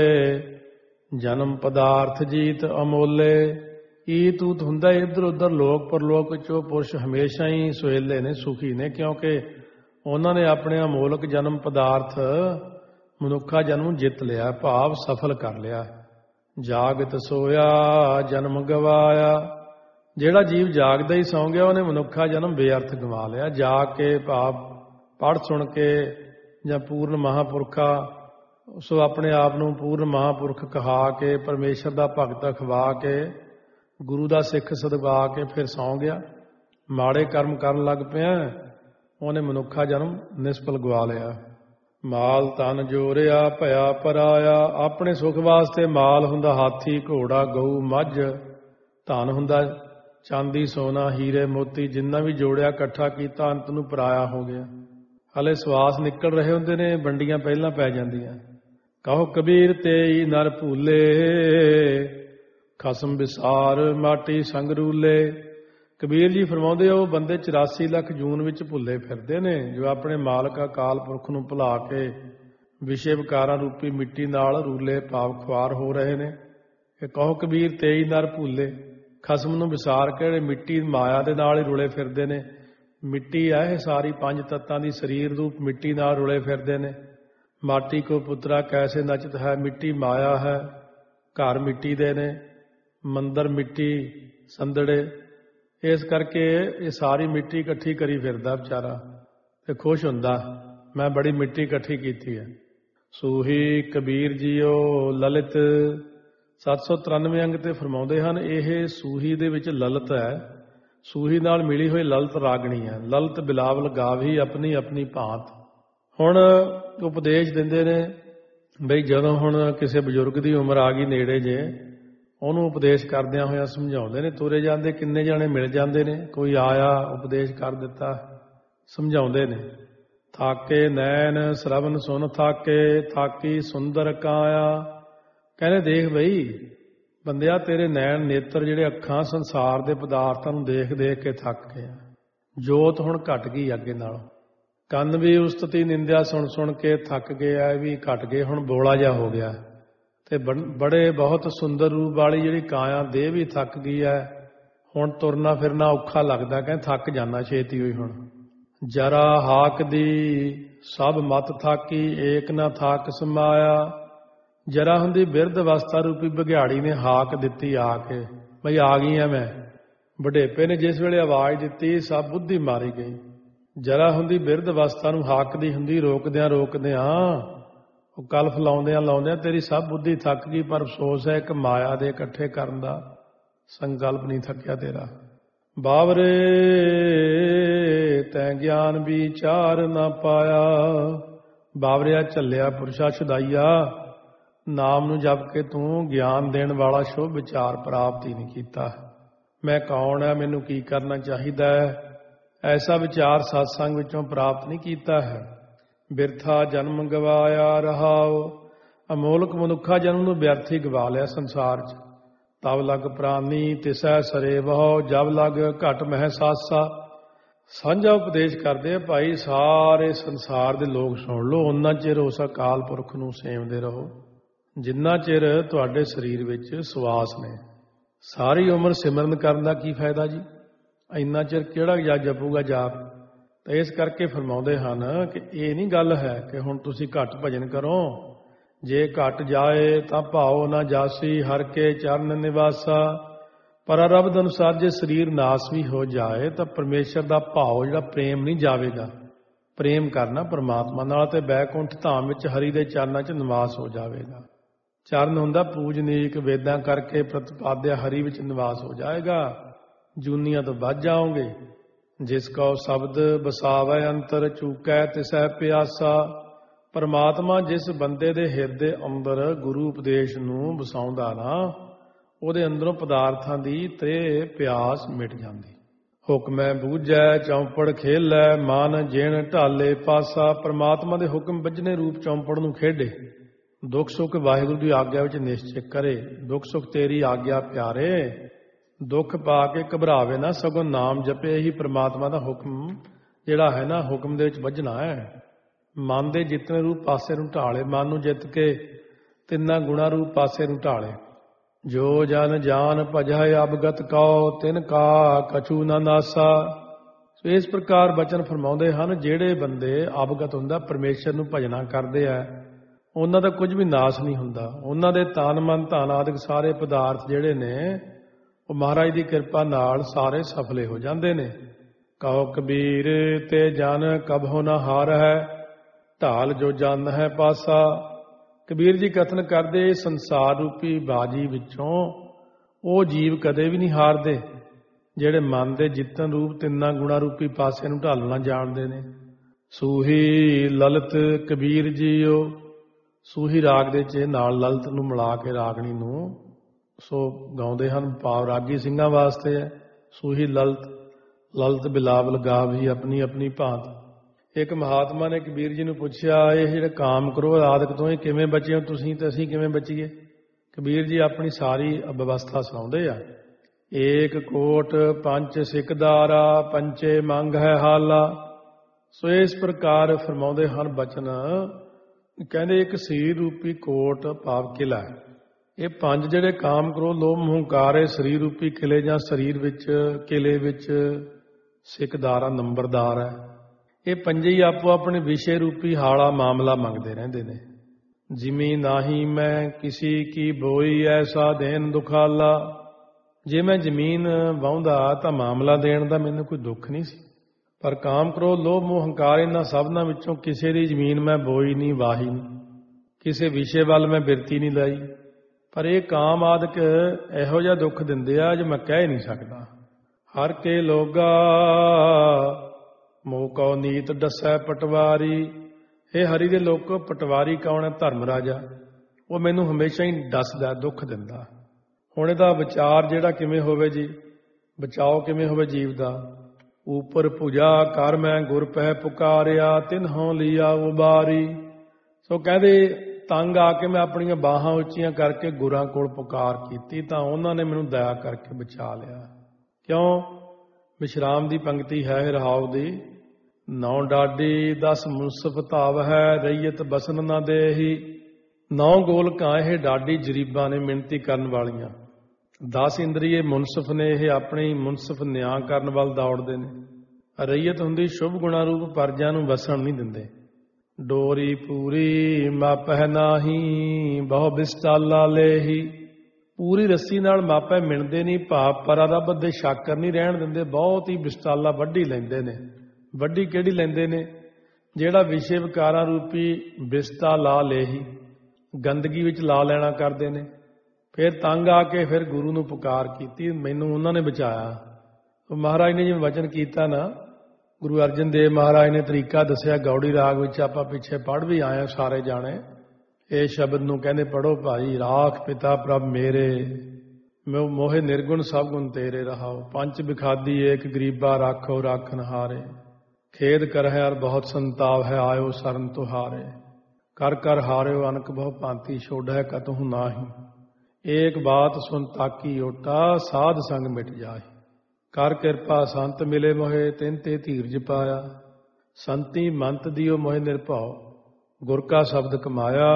ਜਨਮ ਪਦਾਰਥ ਜੀਤ ਅਮੋਲੇ। ਈ ਤੂਤ ਹੁੰਦਾ ਇੱਧਰ ਉੱਧਰ ਲੋਕ ਪਰਲੋਕ ਵਿੱਚ, ਉਹ ਪੁਰਸ਼ ਹਮੇਸ਼ਾ ਹੀ ਸੁਹੇਲੇ ਨੇ, ਸੁਖੀ ਨੇ, ਕਿਉਂਕਿ ਉਹਨਾਂ ਨੇ ਆਪਣੇ ਅਮੋਲਕ ਜਨਮ ਪਦਾਰਥ ਮਨੁੱਖਾ ਜਨਮ ਜਿੱਤ ਲਿਆ, ਭਾਵ ਸਫਲ ਕਰ ਲਿਆ। ਜਾਗਤ ਸੋਇਆ ਜਨਮ ਗਵਾਇਆ। ਜਿਹੜਾ ਜੀਵ ਜਾਗਦਾ ਹੀ ਸੌਂ ਗਿਆ, ਉਹਨੇ ਮਨੁੱਖਾ ਜਨਮ ਬੇਅਰਥ ਗਵਾ ਲਿਆ। ਜਾਗ ਕੇ ਭਾਵ ਪੜ੍ਹ ਸੁਣ ਕੇ ਜਾਂ ਪੂਰਨ ਮਹਾਂਪੁਰਖਾ, ਸੋ ਆਪਣੇ ਆਪ ਨੂੰ ਪੂਰਨ ਮਹਾਂਪੁਰਖ ਕਹਾ ਕੇ, ਪਰਮੇਸ਼ਰ ਦਾ ਭਗਤ ਅਖਵਾ ਕੇ, ਗੁਰੂ ਦਾ ਸਿੱਖ ਸਦਵਾ ਕੇ ਫਿਰ ਸੌਂ ਗਿਆ। ਮਾੜੇ ਕਰਮ ਕਰਨ ਲੱਗ ਪਿਆ, ਉਹਨੇ ਮਨੁੱਖਾ ਜਨਮ ਨਿਸਫਲ ਗਵਾ ਲਿਆ। ਮਾਲ ਤਨ ਜੋਰਿਆ ਭਇਆ ਪਰਾਇਆ। ਆਪਣੇ ਸੁਖ ਵਾਸਤੇ ਮਾਲ ਹੁੰਦਾ ਹਾਥੀ ਘੋੜਾ ਗਊ ਮੱਝ, ਧਨ ਹੁੰਦਾ ਚਾਂਦੀ ਸੋਨਾ ਹੀਰੇ ਮੋਤੀ, ਜਿੰਨਾ ਵੀ ਜੋੜਿਆ ਇਕੱਠਾ ਕੀਤਾ ਅੰਤ ਨੂੰ ਪਰਾਇਆ ਹੋ ਗਿਆ। ਹਲੇ ਸਵਾਸ ਨਿਕਲ ਰਹੇ ਹੁੰਦੇ ਨੇ, ਵੰਡੀਆਂ ਪਹਿਲਾਂ ਪੈ ਜਾਂਦੀਆਂ। ਕਹੋ ਕਬੀਰ ਤੇਈ ਨਰ ਭੂਲੇ, ਖਸਮ ਵਿਸਾਰ ਮਾਟੀ ਸੰਗਰੂਲੇ। ਕਬੀਰ ਜੀ ਫਰਮਾਉਂਦੇ ਉਹ ਬੰਦੇ ਚੁਰਾਸੀ ਲੱਖ ਜੂਨ ਵਿੱਚ ਭੁੱਲੇ ਫਿਰਦੇ ਨੇ, ਜੋ ਆਪਣੇ ਮਾਲਕ ਅਕਾਲ ਪੁਰਖ ਨੂੰ ਭੁਲਾ ਕੇ ਵਿਸ਼ੇ ਵਿਕਾਰਾਂ ਰੂਪੀ ਮਿੱਟੀ ਨਾਲ ਰੂਲੇ ਭਾਵ ਖੁਆਰ ਹੋ ਰਹੇ ਨੇ। ਇਹ ਕਹੋ ਕਬੀਰ ਤੇਈ ਨਰ ਭੁੱਲੇ, ਖਸਮ ਨੂੰ ਵਿਸਾਰ ਕੇ ਮਿੱਟੀ ਮਾਇਆ ਦੇ ਨਾਲ ਹੀ ਰੁਲੇ ਫਿਰਦੇ ਨੇ। ਮਿੱਟੀ ਹੈ ਇਹ ਸਾਰੀ, ਪੰਜ ਤੱਤਾਂ ਦੀ ਸਰੀਰ ਰੂਪ ਮਿੱਟੀ ਨਾਲ ਰੁਲੇ ਫਿਰਦੇ ਨੇ। ਮਾਟੀ ਕੋ ਪੁੱਤਰਾ ਕੈਸੇ ਨਚਤ ਹੈ, ਮਿੱਟੀ ਮਾਇਆ ਹੈ, ਘਰ ਮਿੱਟੀ ਦੇ ਨੇ, ਮੰਦਰ ਮਿੱਟੀ, ਸੰਦੜੇ। ਇਸ ਕਰਕੇ ਇਹ ਸਾਰੀ ਮਿੱਟੀ ਇਕੱਠੀ ਕਰੀ ਫਿਰਦਾ ਵਿਚਾਰਾ ਤੇ ਖੁਸ਼ ਹੁੰਦਾ, ਮੈਂ ਬੜੀ ਮਿੱਟੀ ਇਕੱਠੀ ਕੀਤੀ ਹੈ। ਸੂਹੀ ਕਬੀਰ ਜੀਓ ਲਲਿਤ। ਸੱਤ ਸੌ ਤਰਾਨਵੇਂ ਅੰਗ ਤੇ ਫਰਮਾਉਂਦੇ ਹਨ ਇਹ ਸੂਹੀ ਦੇ ਵਿੱਚ ਲਲਿਤ ਹੈ, ਸੂਹੀ ਨਾਲ ਮਿਲੀ ਹੋਈ ਲਲਿਤ ਰਾਗਣੀ ਹੈ। ਲਲਿਤ ਬਿਲਾਵਲ ਗਾਵੀ ਆਪਣੀ ਆਪਣੀ ਭਾਂਤ। ਹੁਣ ਉਪਦੇਸ਼ ਦਿੰਦੇ ਨੇ ਬਈ ਜਦੋਂ ਹੁਣ ਕਿਸੇ ਬਜ਼ੁਰਗ ਦੀ ਉਮਰ ਆ ਗਈ ਨੇੜੇ ਜੇ, ਉਹਨੂੰ ਉਪਦੇਸ਼ ਕਰਦਿਆਂ ਹੋਇਆਂ ਸਮਝਾਉਂਦੇ ਨੇ। ਤੁਰੇ ਜਾਂਦੇ ਕਿੰਨੇ ਜਾਣੇ ਮਿਲ ਜਾਂਦੇ ਨੇ, ਕੋਈ ਆਇਆ ਉਪਦੇਸ਼ ਕਰ ਦਿੱਤਾ, ਸਮਝਾਉਂਦੇ ਨੇ। ਥਾਕੇ ਨੈਣ ਸਰਵਨ ਸੁਨ ਥਾਕੇ, ਥਾਕੀ ਸੁੰਦਰ ਕਾਇਆ। ਕਹਿੰਦੇ ਦੇਖ ਬਈ ਬੰਦਿਆ, ਤੇਰੇ ਨੈਣ ਨੇਤਰ ਜਿਹੜੇ ਅੱਖਾਂ ਸੰਸਾਰ ਦੇ ਪਦਾਰਥਾਂ ਨੂੰ ਦੇਖ ਦੇਖ ਕੇ ਥੱਕ ਗਏ ਆ। ਜੋਤ ਹੁਣ ਘਟ ਗਈ ਅੱਗੇ ਨਾਲੋਂ। ਕੰਨ ਵੀ ਉਸਤਤੀ ਨਿੰਦਿਆ ਸੁਣ ਸੁਣ ਕੇ ਥੱਕ ਗਏ ਆ, ਵੀ ਘਟ ਗਏ, ਹੁਣ ਬੋਲਾ ਜਿਹਾ ਹੋ ਗਿਆ। ਤੇ ਬੜੇ ਬਹੁਤ ਸੁੰਦਰ ਰੂਪ ਵਾਲੀ ਜਿਹੜੀ ਕਾਇਆ ਦੇਹ ਵੀ ਥੱਕ ਗਈ ਹੈ, ਹੁਣ ਤੁਰਨਾ ਫਿਰਨਾ ਔਖਾ ਲੱਗਦਾ। ਕਹਿੰਦੇ ਥੱਕ ਜਾਣਾ ਛੇਤੀ ਹੋਈ। ਹੁਣ ਜਰਾ ਹਾਕ ਦੀ ਸਭ ਮਤ ਥਾਕੀ, ਏਕ ਨਾ ਥਾਕ ਸਮਾਇਆ। ਜਰਾ ਹੁੰਦੀ ਬਿਰਧ ਅਵਸਥਾ ਰੂਪੀ ਬਘਿਆੜੀ ਨੇ ਹਾਕ ਦਿੱਤੀ ਆ ਕੇ, ਬਈ ਆ ਗਈ ਆ ਮੈਂ। ਵਡੇਪੇ ਨੇ ਜਿਸ ਵੇਲੇ ਆਵਾਜ਼ ਦਿੱਤੀ ਸਭ ਬੁੱਧੀ ਮਾਰੀ ਗਈ। ਜਰਾ ਹੁੰਦੀ ਬਿਰਧ ਅਵਸਥਾ ਨੂੰ ਹਾਕਦੀ ਹੁੰਦੀ, ਰੋਕਦਿਆਂ ਰੋਕਦਿਆਂ ਉਹ ਕਲਫ ਲਾਉਂਦਿਆਂ ਲਾਉਂਦਿਆਂ ਤੇਰੀ ਸਭ ਬੁੱਧੀ ਥੱਕ ਗਈ। ਪਰ ਅਫਸੋਸ ਹੈ ਇੱਕ ਮਾਇਆ ਦੇ ਇਕੱਠੇ ਕਰਨ ਦਾ ਸੰਕਲਪ ਨਹੀਂ ਥੱਕਿਆ ਤੇਰਾ। ਬਾਵਰੇ ਤੈਂ ਗਿਆਨ ਵਿਚਾਰ ਨਾ ਪਾਇਆ। ਬਾਵਰਿਆ ਝੱਲਿਆ ਪੁਰਸ਼ਾ ਛੁਦਾਈਆ, ਨਾਮ ਨੂੰ ਜਪ ਕੇ ਤੂੰ ਗਿਆਨ ਦੇਣ ਵਾਲਾ ਸ਼ੁਭ ਵਿਚਾਰ ਪ੍ਰਾਪਤ ਹੀ ਨਹੀਂ ਕੀਤਾ। ਮੈਂ ਕੌਣ ਹੈ, ਮੈਨੂੰ ਕੀ ਕਰਨਾ ਚਾਹੀਦਾ ਹੈ, ਐਸਾ ਵਿਚਾਰ ਸਤਸੰਗ ਵਿੱਚੋਂ ਪ੍ਰਾਪਤ ਨਹੀਂ ਕੀਤਾ ਹੈ। ਬਿਰਥਾ ਜਨਮ ਗਵਾਇਆ ਰਹਾਓ। ਅਮੋਲਕ ਮਨੁੱਖਾ ਜਨਮ ਨੂੰ ਵਿਅਰਥ ਹੀ ਗਵਾ ਲਿਆ ਸੰਸਾਰ 'ਚ। ਤਬ ਲਗ ਪ੍ਰਾਨੀ ਤਿਸੈ ਸਰੇ ਬਹੁ, ਜਬ ਲਗ ਘਟ ਮਹਿ ਸਾਸਾ। ਸਾਂਝਾ ਉਪਦੇਸ਼ ਕਰਦੇ ਆ ਭਾਈ, ਸਾਰੇ ਸੰਸਾਰ ਦੇ ਲੋਕ ਸੁਣ ਲਓ। ਉਹਨਾਂ ਚਿਰ ਉਸ ਅਕਾਲ ਪੁਰਖ ਨੂੰ ਸੇਵਦੇ ਰਹੋ ਜਿੰਨਾ ਚਿਰ ਤੁਹਾਡੇ ਸਰੀਰ ਵਿੱਚ ਸਵਾਸ ਨੇ। ਸਾਰੀ ਉਮਰ ਸਿਮਰਨ ਕਰਨ ਦਾ ਕੀ ਫਾਇਦਾ ਜੀ, ਇੰਨਾ ਚਿਰ ਕਿਹੜਾ ਜਾ ਜਪੂਗਾ ਜਾਪ। ਤਾਂ ਇਸ ਕਰਕੇ ਫਰਮਾਉਂਦੇ ਹਨ ਕਿ ਇਹ ਨਹੀਂ ਗੱਲ ਹੈ ਕਿ ਹੁਣ ਤੁਸੀਂ ਘੱਟ ਭਜਨ ਕਰੋ, ਜੇ ਘਟ ਜਾਏ ਤਾਂ ਭਾਉ ਨਾ ਜਾਸੀ, ਹਰ ਕੇ ਚਰਨ ਨਿਵਾਸਾ। ਪਰ ਰੱਬ ਅਨੁਸਾਰ ਜੇ ਸਰੀਰ ਨਾਸ ਵੀ ਹੋ ਜਾਏ ਤਾਂ ਪਰਮੇਸ਼ਰ ਦਾ ਭਾਉ ਜਿਹੜਾ ਪ੍ਰੇਮ ਨਹੀਂ ਜਾਵੇਗਾ। ਪ੍ਰੇਮ ਕਰਨਾ ਪਰਮਾਤਮਾ ਨਾਲ ਤੇ ਬੈਕੁੰਠ ਧਾਮ ਵਿੱਚ ਹਰੀ ਦੇ ਚਰਨਾਂ 'ਚ ਨਿਵਾਸ ਹੋ ਜਾਵੇਗਾ। ਚਰਨ ਹੁੰਦਾ ਪੂਜਨੀਕ, ਵੇਦਾਂ ਕਰਕੇ ਪ੍ਰਤਿਪਾਦਿਆ ਹਰੀ ਵਿੱਚ ਨਿਵਾਸ ਹੋ ਜਾਏਗਾ। ਜੂਨੀਆਂ ਤੋਂ ਵੱਧ ਜਾਓਗੇ। ਜਿਸ ਕਉ ਸ਼ਬਦ ਬਸਾਵੈ ਅੰਤਰ, ਚੂਕੈ ਤਿਸੈ ਪਿਆਸਾ। ਪਰਮਾਤਮਾ ਜਿਸ ਬੰਦੇ ਦੇ ਹਿਰਦੇ ਅੰਦਰ ਗੁਰੂ ਉਪਦੇਸ਼ ਨੂੰ ਵਸਾਉਂਦਾ ਨਾ, ਉਹਦੇ ਅੰਦਰੋਂ ਪਦਾਰਥਾਂ ਦੀ ਤੇ ਪਿਆਸ ਮਿਟ ਜਾਂਦੀ। ਹੁਕਮੈ ਬੂਝੈ ਚੌਂਪੜ ਖੇਲੈ, ਮਨ ਜਿਣ ਢਾਲੇ ਪਾਸਾ। ਪਰਮਾਤਮਾ ਦੇ ਹੁਕਮ ਬੱਝਨੇ ਰੂਪ ਚੌਂਪੜ ਨੂੰ ਖੇਡੇ। ਦੁੱਖ ਸੁੱਖ ਵਾਹਿਗੁਰੂ ਦੀ ਆਗਿਆ ਵਿੱਚ ਨਿਸ਼ਚੈ ਕਰੇ। ਦੁੱਖ ਸੁੱਖ ਤੇਰੀ ਆਗਿਆ ਪਿਆਰੇ, ਦੁੱਖ ਪਾ ਕੇ ਘਬਰਾਵੇ ਨਾ, ਸਗੋਂ ਨਾਮ ਜਪੇ। ਹੀ ਪਰਮਾਤਮਾ ਦਾ ਹੁਕਮ ਜਿਹੜਾ ਹੈ ਨਾ, ਹੁਕਮ ਦੇ ਵਿੱਚ ਵੱਜਣਾ ਹੈ। ਮਨ ਦੇ ਜਿਤਨੇ ਰੂਪ ਪਾਸੇ ਨੂੰ ਢਾਲੇ, ਮਨ ਨੂੰ ਜਿੱਤ ਕੇ ਤਿੰਨਾਂ ਗੁਣਾ ਰੂਪ ਪਾਸੇ ਨੂੰ ਢਾਲੇ। ਜੋ ਜਨ ਜਾਨ ਭਜੈ ਅਬਗਤ ਕਉ, ਤਿਨ ਕਾ ਕਛੂ ਨਾ ਨਾਸਾ। ਸੋ ਇਸ ਪ੍ਰਕਾਰ ਬਚਨ ਫਰਮਾਉਂਦੇ ਹਨ, ਜਿਹੜੇ ਬੰਦੇ ਅਬਗਤ ਹੁੰਦਾ ਪਰਮੇਸ਼ਰ ਨੂੰ ਭਜਨਾ ਕਰਦੇ ਆ, ਉਹਨਾਂ ਦਾ ਕੁਝ ਵੀ ਨਾਸ ਨਹੀਂ ਹੁੰਦਾ। ਉਹਨਾਂ ਦੇ ਤਨ ਮਨ ਧਨ ਆਦਿਕ ਸਾਰੇ ਪਦਾਰਥ ਜਿਹੜੇ ਨੇ ਉਹ ਮਹਾਰਾਜ ਦੀ ਕਿਰਪਾ ਨਾਲ ਸਾਰੇ ਸਫਲੇ ਹੋ ਜਾਂਦੇ ਨੇ। ਕਹੋ ਕਬੀਰ ਤੇ ਜਨ ਕਬਹੁ ਨਾ ਹਾਰ ਹੈ, ਢਾਲ ਜੋ ਜਨ ਹੈ ਪਾਸਾ। ਕਬੀਰ ਜੀ ਕਥਨ ਕਰਦੇ ਸੰਸਾਰ ਰੂਪੀ ਬਾਜੀ ਵਿੱਚੋਂ ਉਹ ਜੀਵ ਕਦੇ ਵੀ ਨਹੀਂ ਹਾਰਦੇ ਜਿਹੜੇ ਮਨ ਦੇ ਜਿੱਤਨ ਰੂਪ ਤਿੰਨਾਂ ਗੁਣਾ ਰੂਪੀ ਪਾਸੇ ਨੂੰ ਢਾਲਣਾ ਜਾਣਦੇ ਨੇ। ਸੂਹੀ ਲਲਿਤ ਕਬੀਰ ਜੀਓ। ਸੂਹੀ ਰਾਗ ਦੇ ਚ ਨਾਲ ਲਲਿਤ ਨੂੰ ਮਿਲਾ ਕੇ ਰਾਗਣੀ ਨੂੰ ਸੋ ਗਾਉਂਦੇ ਹਨ। ਭਾਵ ਰਾਗੀ ਸਿੰਘਾਂ ਵਾਸਤੇ ਹੈ ਸੂਹੀ ਲਲਿਤ। ਲਲਿਤ ਬਿਲਾਵਲ ਗਾਵੀ ਆਪਣੀ ਆਪਣੀ ਭਾਂਤ। ਇੱਕ ਮਹਾਤਮਾ ਨੇ ਕਬੀਰ ਜੀ ਨੂੰ ਪੁੱਛਿਆ, ਇਹ ਜਿਹੜੇ ਕਾਮ ਕ੍ਰੋਧ ਆਦਿਕ ਤੋਂ ਇਹ ਕਿਵੇਂ ਬਚੇ ਹੋ ਤੁਸੀਂ ਤੇ ਅਸੀਂ ਕਿਵੇਂ ਬਚੀਏ? ਕਬੀਰ ਜੀ ਆਪਣੀ ਸਾਰੀ ਵਿਵਸਥਾ ਸੁਣਾਉਂਦੇ ਆ। ਏਕ ਕੋਟ ਪੰਜ ਸਿਕਦਾਰਾ ਪੰਚੇ ਮੰਗ ਹੈ ਹਾਲਾ। ਸੋ ਇਸ ਪ੍ਰਕਾਰ ਫਰਮਾਉਂਦੇ ਹਨ ਬਚਨ, ਕਹਿੰਦੇ ਇੱਕ ਸਰੀਰ ਰੂਪੀ ਕੋਟ ਭਾਵ ਕਿਲਾ ਹੈ। ਇਹ ਪੰਜ ਜਿਹੜੇ ਕਾਮ, ਕ੍ਰੋਧ, ਲੋਭ, ਮੋਹ, ਹੰਕਾਰ ਇਹ ਸਰੀਰ ਰੂਪੀ ਕਿਲੇ ਜਾਂ ਸਰੀਰ ਵਿੱਚ ਕਿਲੇ ਵਿੱਚ ਸਿਕਦਾਰਾ ਨੰਬਰਦਾਰ ਹੈ। ਇਹ ਪੰਜੇ ਹੀ ਆਪੋ ਆਪਣੇ ਵਿਸ਼ੇ ਰੂਪੀ ਹਾਲਾ ਮਾਮਲਾ ਮੰਗਦੇ ਰਹਿੰਦੇ ਨੇ। ਜਿਮੀ ਨਾਹੀ ਮੈਂ ਕਿਸੀ ਕੀ ਬੋਈ ਐਸਾ ਦੇਨ ਦੁਖਾਲਾ। ਜੇ ਮੈਂ ਜ਼ਮੀਨ ਵਾਹੁੰਦਾ ਤਾਂ ਮਾਮਲਾ ਦੇਣ ਦਾ ਮੈਨੂੰ ਕੋਈ ਦੁੱਖ ਨਹੀਂ ਸੀ, ਪਰ ਕਾਮ, ਕ੍ਰੋਧ, ਲੋਭ, ਮੋਹ, ਹੰਕਾਰ ਇਹਨਾਂ ਸਭਨਾਂ ਵਿੱਚੋਂ ਕਿਸੇ ਦੀ ਜ਼ਮੀਨ ਮੈਂ ਬੋਈ ਨਹੀਂ, ਵਾਹੀ ਨਹੀਂ, ਕਿਸੇ ਵਿਸ਼ੇ ਵੱਲ ਮੈਂ ਬਿਰਤੀ ਨਹੀਂ ਲਾਈ। ਪਰ ਇਹ ਕਾਮ ਆਦਿਕ ਇਹੋ ਜਿਹਾ ਦੁੱਖ ਦਿੰਦੇ ਆ ਜੋ ਮੈਂ ਕਹਿ ਨਹੀਂ ਸਕਦਾ। ਹਰ ਕੇ ਲੋਗਾ ਮੋਹ ਕਉ ਨੀਤ ਦੱਸੈ ਪਟਵਾਰੀ। ਇਹ ਹਰੀ ਦੇ ਲੋਕੋ, ਪਟਵਾਰੀ ਕੌਣ ਹੈ? ਧਰਮ ਰਾਜਾ। ਉਹ ਮੈਨੂੰ ਹਮੇਸ਼ਾ ਹੀ ਦੱਸਦਾ, ਦੁੱਖ ਦਿੰਦਾ। ਹੁਣ ਇਹਦਾ ਵਿਚਾਰ ਜਿਹੜਾ ਕਿਵੇਂ ਹੋਵੇ ਜੀ, ਬਚਾਓ ਕਿਵੇਂ ਹੋਵੇ ਜੀਵ ਦਾ। ਉਪਰ ਭੁਜਾ ਕਰ ਮੈਂ ਗੁਰ ਪਹਿ ਪੁਕਾਰਿਆ, ਤਿਨਹੋਂ ਲਿਆ ਉਬਾਰੀ। ਸੋ ਕਹਿੰਦੇ ਤੰਗ ਆ ਕੇ ਮੈਂ ਆਪਣੀਆਂ ਬਾਹਾਂ ਉੱਚੀਆਂ ਕਰਕੇ ਗੁਰਾਂ ਕੋਲ ਪੁਕਾਰ ਕੀਤੀ ਤਾਂ ਉਹਨਾਂ ਨੇ ਮੈਨੂੰ ਦਇਆ ਕਰਕੇ ਬਚਾ ਲਿਆ। ਕਿਉਂ? ਵਿਸ਼ਰਾਮ ਦੀ ਪੰਕਤੀ ਹੈ ਰਹਾਉ ਦੀ, ਨੌ ਡਾਡੀ ਦਸ ਮੁਨਸਫ ਧਾਵ ਹੈ, ਰਈਅਤ ਬਸਨ ਨਾ ਦੇਹੀ। ਨੌ ਗੋਲਕਾਂ ਇਹ ਡਾਡੀ ਜਰੀਬਾਂ ਨੇ ਮਿਹਨਤੀ ਕਰਨ ਵਾਲੀਆਂ। ਦਸ ਇੰਦਰੀਏ ਮੁਨਸਫ ਨੇ, ਇਹ ਆਪਣੇ ਮੁਨਸਫ ਨਿਆਂ ਕਰਨ ਵੱਲ ਦੌੜਦੇ ਨੇ। ਰਈਅਤ ਹੁੰਦੀ ਸ਼ੁਭ ਗੁਣਾ ਰੂਪ ਪਰਜਿਆਂ ਨੂੰ ਵਸਣ ਨਹੀਂ ਦਿੰਦੇ। ਡੋਰੀ ਪੂਰੀ ਮਾਪਹਿ ਨਾਹੀ, ਬਹੁ ਬਿਸਟਾਲਾ ਲੇਹੀ। ਪੂਰੀ ਰੱਸੀ ਨਾਲ ਮਾਪੇ ਮਿਣਦੇ ਨਹੀਂ, ਭਾਵ ਪਰਾ ਰੱਬ ਦੇ ਸ਼ਾਕਰ ਨਹੀਂ ਰਹਿਣ ਦਿੰਦੇ। ਬਹੁਤ ਹੀ ਬਿਸਟਾਲਾ ਵੱਢੀ ਲੈਂਦੇ ਨੇ। ਵੱਢੀ ਕਿਹੜੀ ਲੈਂਦੇ ਨੇ? ਜਿਹੜਾ ਵਿਸ਼ੇ ਵਿਕਾਰਾਂ ਰੂਪੀ ਬਿਸਟਾ ਲਾ ਲੇਹੀ, ਗੰਦਗੀ ਵਿੱਚ ਲਾ ਲੈਣਾ ਕਰਦੇ ਨੇ। ਫਿਰ ਤੰਗ ਆ ਕੇ ਫਿਰ ਗੁਰੂ ਨੂੰ ਪੁਕਾਰ ਕੀਤੀ, ਮੈਨੂੰ ਉਹਨਾਂ ਨੇ ਬਚਾਇਆ। ਮਹਾਰਾਜ ਨੇ ਜਿਵੇਂ ਵਚਨ ਕੀਤਾ ਨਾ, ਗੁਰੂ ਅਰਜਨ ਦੇਵ ਮਹਾਰਾਜ ਨੇ ਤਰੀਕਾ ਦੱਸਿਆ ਗੌੜੀ ਰਾਗ ਵਿੱਚ, ਆਪਾਂ ਪਿੱਛੇ ਪੜ੍ਹ ਵੀ ਆਏ ਸਾਰੇ ਜਾਣੇ। ਇਹ ਸ਼ਬਦ ਨੂੰ ਕਹਿੰਦੇ ਪੜ੍ਹੋ ਭਾਈ, ਰਾਖ ਪਿਤਾ ਪ੍ਰਭ ਮੇਰੇ, ਮੋਹੇ ਨਿਰਗੁਣ ਸਭ ਗੁਣ ਤੇਰੇ ਰਹਾਓ। ਪੰਜ ਬਿਖਾਦੀ ਏਕ ਗਰੀਬਾ ਰਾਖੋ ਰਾਖਨ ਹਾਰੇ, ਖੇਦ ਕਰ ਹੈ ਅਰ ਬਹੁਤ ਸੰਤਾਪ ਹੈ, ਆਇਓ ਸਰਨ ਤੁਹਾਰੇ। ਕਰ ਕਰ ਹਾਰਿਓ ਅਨਕ ਬਹੁ ਭਾਂਤੀ, ਛੋੜੈ ਕਤਹੁ ਨਾਹੀ। ਏਕ ਬਾਤ ਸੁਨ ਤਾਕੀ ਓਟਾ, ਸਾਧ ਸੰਗ ਮਿਟ ਜਾਏ। ਕਰ ਕਿਰਪਾ ਸੰਤ ਮਿਲੇ ਮੋਹੇ, ਤਿਨ ਤੇ ਧੀਰਜ ਪਾਇਆ। ਸੰਤੀ ਮੰਤ ਦਿਓ ਮੋਹਿ ਨਿਰਭਉ, ਗੁਰ ਕਾ ਸ਼ਬਦ ਕਮਾਇਆ।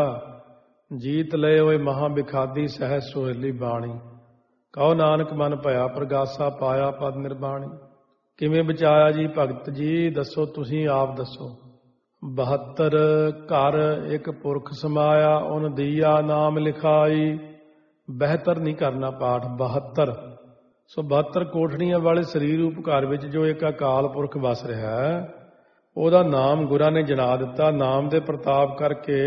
ਜੀਤ ਲਏ ਓਏ ਮਹਾ ਬਿਖਾਦੀ, ਸਹਿਜ ਸੋਹਿਲੀ ਬਾਣੀ। ਕਹੋ ਨਾਨਕ ਮਨ ਭਇਆ ਪ੍ਰਗਾਸਾ, ਪਾਇਆ ਪਦ ਨਿਰਬਾਣੀ। ਕਿਵੇਂ ਬਚਾਇਆ ਜੀ ਭਗਤ ਜੀ, ਦੱਸੋ ਤੁਸੀਂ ਆਪ ਦੱਸੋ। ਬਹੱਤਰ ਘਰ ਇੱਕ ਪੁਰਖ ਸਮਾਇਆ, ਉਨ ਦੀਆ ਨਾਮ ਲਿਖਾਈ। ਬਿਹਤਰ ਨਹੀਂ ਕਰਨਾ ਪਾਠ, ਬਹੱਤਰ। ਸੋ ਬਹੱਤਰ ਕੋਠੜੀਆਂ ਵਾਲੇ ਸਰੀਰ ਰੂਪ ਘਰ ਵਿੱਚ ਜੋ ਇੱਕ ਅਕਾਲ ਪੁਰਖ ਵਸ ਰਿਹਾ ਹੈ, ਉਹਦਾ ਨਾਮ ਗੁਰਾਂ ਨੇ ਜਣਾ ਦਿੱਤਾ। ਨਾਮ ਦੇ ਪ੍ਰਤਾਪ ਕਰਕੇ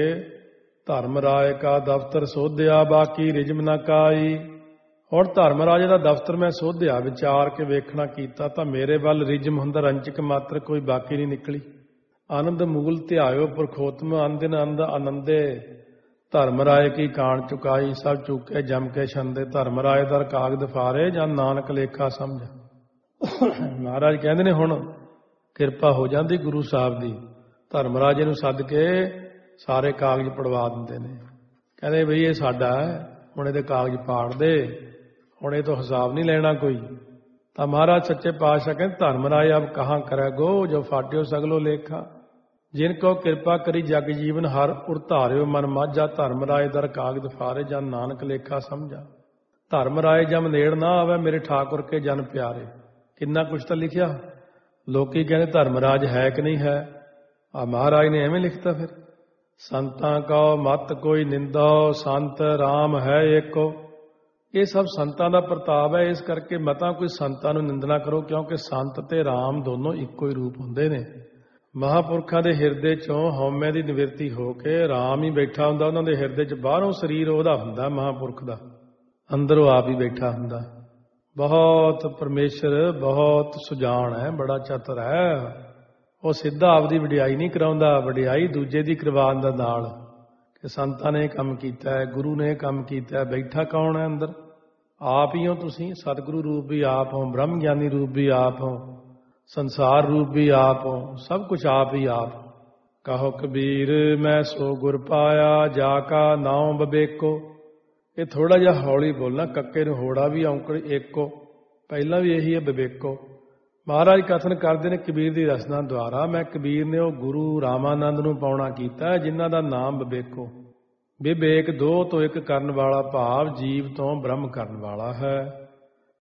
ਧਰਮ ਰਾਏ ਕਾ ਦਫ਼ਤਰ ਸੋਧਿਆ, ਬਾਕੀ ਰਿਜਮ ਨਾ ਕਾਈ। ਹੁਣ ਧਰਮ ਰਾਜੇ ਦਾ ਦਫ਼ਤਰ ਮੈਂ ਸੋਧਿਆ, ਵਿਚਾਰ ਕੇ ਵੇਖਣਾ ਕੀਤਾ ਤਾਂ ਮੇਰੇ ਵੱਲ ਰਿਜਮ ਹੁੰਦਾ ਰੰਚਕ ਮਾਤਰ ਕੋਈ ਬਾਕੀ ਨਹੀਂ ਨਿਕਲੀ। ਆਨੰਦ ਮੂਲ ਧਿਆਇਓ ਪੁਰਖੋਤਮ, ਅੰਦਿਨ ਅੰਦ ਆਨੰਦੇ। ਧਰਮ ਰਾਏ ਕੀ ਕਾਣ ਚੁਕਾਈ, ਸਭ ਚੁੱਕੇ ਜਮ ਕੇ ਛੰਦੇ। ਧਰਮ ਰਾਏ ਦਰ ਕਾਗਦ ਫਾਰੇ, ਜਾਂ ਨਾਨਕ ਲੇਖਾ ਸਮਝ। ਮਹਾਰਾਜ ਕਹਿੰਦੇ ਨੇ ਹੁਣ ਕਿਰਪਾ ਹੋ ਜਾਂਦੀ ਗੁਰੂ ਸਾਹਿਬ ਦੀ, ਧਰਮ ਰਾਜੇ ਨੂੰ ਸੱਦ ਕੇ ਸਾਰੇ ਕਾਗਜ਼ ਪੜਵਾ ਦਿੰਦੇ ਨੇ। ਕਹਿੰਦੇ ਬਈ ਇਹ ਸਾਡਾ ਹੈ, ਹੁਣ ਇਹਦੇ ਕਾਗਜ਼ ਪਾੜ ਦੇ, ਹੁਣ ਇਹ ਤੋਂ ਹਿਸਾਬ ਨਹੀਂ ਲੈਣਾ ਕੋਈ। ਤਾਂ ਮਹਾਰਾਜ ਸੱਚੇ ਪਾਤਸ਼ਾਹ ਕਹਿੰਦੇ ਧਰਮ ਰਾਏ ਅਬ ਕਹਾਂ ਕਰੈ ਗੋ, ਜੋ ਫਾਟਿਓ ਸਗਲੋ ਲੇਖਾ। ਜਿਨ ਕੋ ਕਿਰਪਾ ਕਰੀ ਜਗ ਜੀਵਨ ਹਰ, ਉਰ ਧਾਰਿਓ ਮਨ ਮਾਝਾ। ਧਰਮ ਰਾਏ ਦਰ ਕਾਗਦ ਫਾਰੇ, ਜਨ ਨਾਨਕ ਲੇਖਾ ਸਮਝਾ। ਧਰਮ ਰਾਏ ਜਮ ਨੇੜ ਨਾ ਆਵੇ, ਮੇਰੇ ਠਾਕੁਰ ਕੇ ਜਨ ਪਿਆਰੇ। ਕਿੰਨਾ ਕੁਛ ਤਾਂ ਲਿਖਿਆ। ਲੋਕੀ ਕਹਿੰਦੇ ਧਰਮ ਰਾਜ ਹੈ ਕਿ ਨਹੀਂ ਹੈ, ਆ ਮਹਾਰਾਜ ਨੇ ਐਵੇਂ ਲਿਖਤਾ। ਫਿਰ ਸੰਤਾਂ ਕਉ ਮਤ ਕੋਈ ਨਿੰਦੋ, ਸੰਤ ਰਾਮ ਹੈ ਏਕੋ। ਇਹ ਸਭ ਸੰਤਾਂ ਦਾ ਪ੍ਰਤਾਪ ਹੈ, ਇਸ ਕਰਕੇ ਮਤਾਂ ਕੋਈ ਸੰਤਾਂ ਨੂੰ ਨਿੰਦਣਾ ਕਰੋ, ਕਿਉਂਕਿ ਸੰਤ ਤੇ ਰਾਮ ਦੋਨੋਂ ਇੱਕੋ ਹੀ ਰੂਪ ਹੁੰਦੇ ਨੇ। ਮਹਾਂਪੁਰਖਾਂ ਦੇ ਹਿਰਦੇ ਚੋਂ ਹਉਮੈ ਦੀ ਨਿਵਰਤੀ ਹੋ ਕੇ ਰਾਮ ਹੀ ਬੈਠਾ ਹੁੰਦਾ ਉਹਨਾਂ ਦੇ ਹਿਰਦੇ 'ਚ। ਬਾਹਰੋਂ ਸਰੀਰ ਉਹਦਾ ਹੁੰਦਾ ਮਹਾਂਪੁਰਖ ਦਾ, ਅੰਦਰੋਂ ਆਪ ਹੀ ਬੈਠਾ ਹੁੰਦਾ। ਬਹੁਤ ਪਰਮੇਸ਼ਰ ਬਹੁਤ ਸੁਜਾਨ ਹੈ, ਬੜਾ ਚਤੁਰ ਹੈ। ਉਹ ਸਿੱਧਾ ਆਪਦੀ ਵਡਿਆਈ ਨਹੀਂ ਕਰਾਉਂਦਾ, ਵਡਿਆਈ ਦੂਜੇ ਦੀ ਕਰਵਾਉਣ ਦਾ ਨਾਲ, ਕਿ ਸੰਤਾਂ ਨੇ ਇਹ ਕੰਮ ਕੀਤਾ ਹੈ, ਗੁਰੂ ਨੇ ਇਹ ਕੰਮ ਕੀਤਾ ਹੈ। ਬੈਠਾ ਕੌਣ ਹੈ ਅੰਦਰ? ਆਪ ਹੀ ਹੋ ਤੁਸੀਂ। ਸਤਿਗੁਰੂ ਰੂਪ ਵੀ ਆਪ ਹੋ, ਬ੍ਰਹਮ ਗਿਆਨੀ ਰੂਪ ਵੀ ਆਪ ਹੋ, ਸੰਸਾਰ ਰੂਪ ਵੀ ਆਪ ਹੋ, ਸਭ ਕੁਛ ਆਪ ਹੀ ਆਪ। ਕਹੋ ਕਬੀਰ ਮੈਂ ਸੋ ਗੁਰ ਪਾਇਆ, ਜਾ ਕਾ ਨਾਉ ਬਬੇਕੋ। ਇਹ ਥੋੜਾ ਜਿਹਾ ਹੌਲੀ ਬੋਲਣਾ, ਕੱਕੇ ਨੂੰ ਹੋੜਾ ਵੀ ਔਂਕੜ ਏਕੋ। ਪਹਿਲਾਂ ਵੀ ਇਹੀ ਹੈ ਵਿਵੇਕੋ। ਮਹਾਰਾਜ ਕਥਨ ਕਰਦੇ ਨੇ ਕਬੀਰ ਦੀ ਰਸਨਾ ਦੁਆਰਾ, ਮੈਂ ਕਬੀਰ ਨੇ ਉਹ ਗੁਰੂ ਰਾਮਾਨੰਦ ਨੂੰ ਪਾਉਣਾ ਕੀਤਾ ਜਿਨ੍ਹਾਂ ਦਾ ਨਾਮ ਵਿਵੇਕੋ। ਵਿਵੇਕ ਦੋ ਤੋਂ ਇੱਕ ਕਰਨ ਵਾਲਾ ਭਾਵ ਜੀਵ ਤੋਂ ਬ੍ਰਹਮ ਕਰਨ ਵਾਲਾ ਹੈ।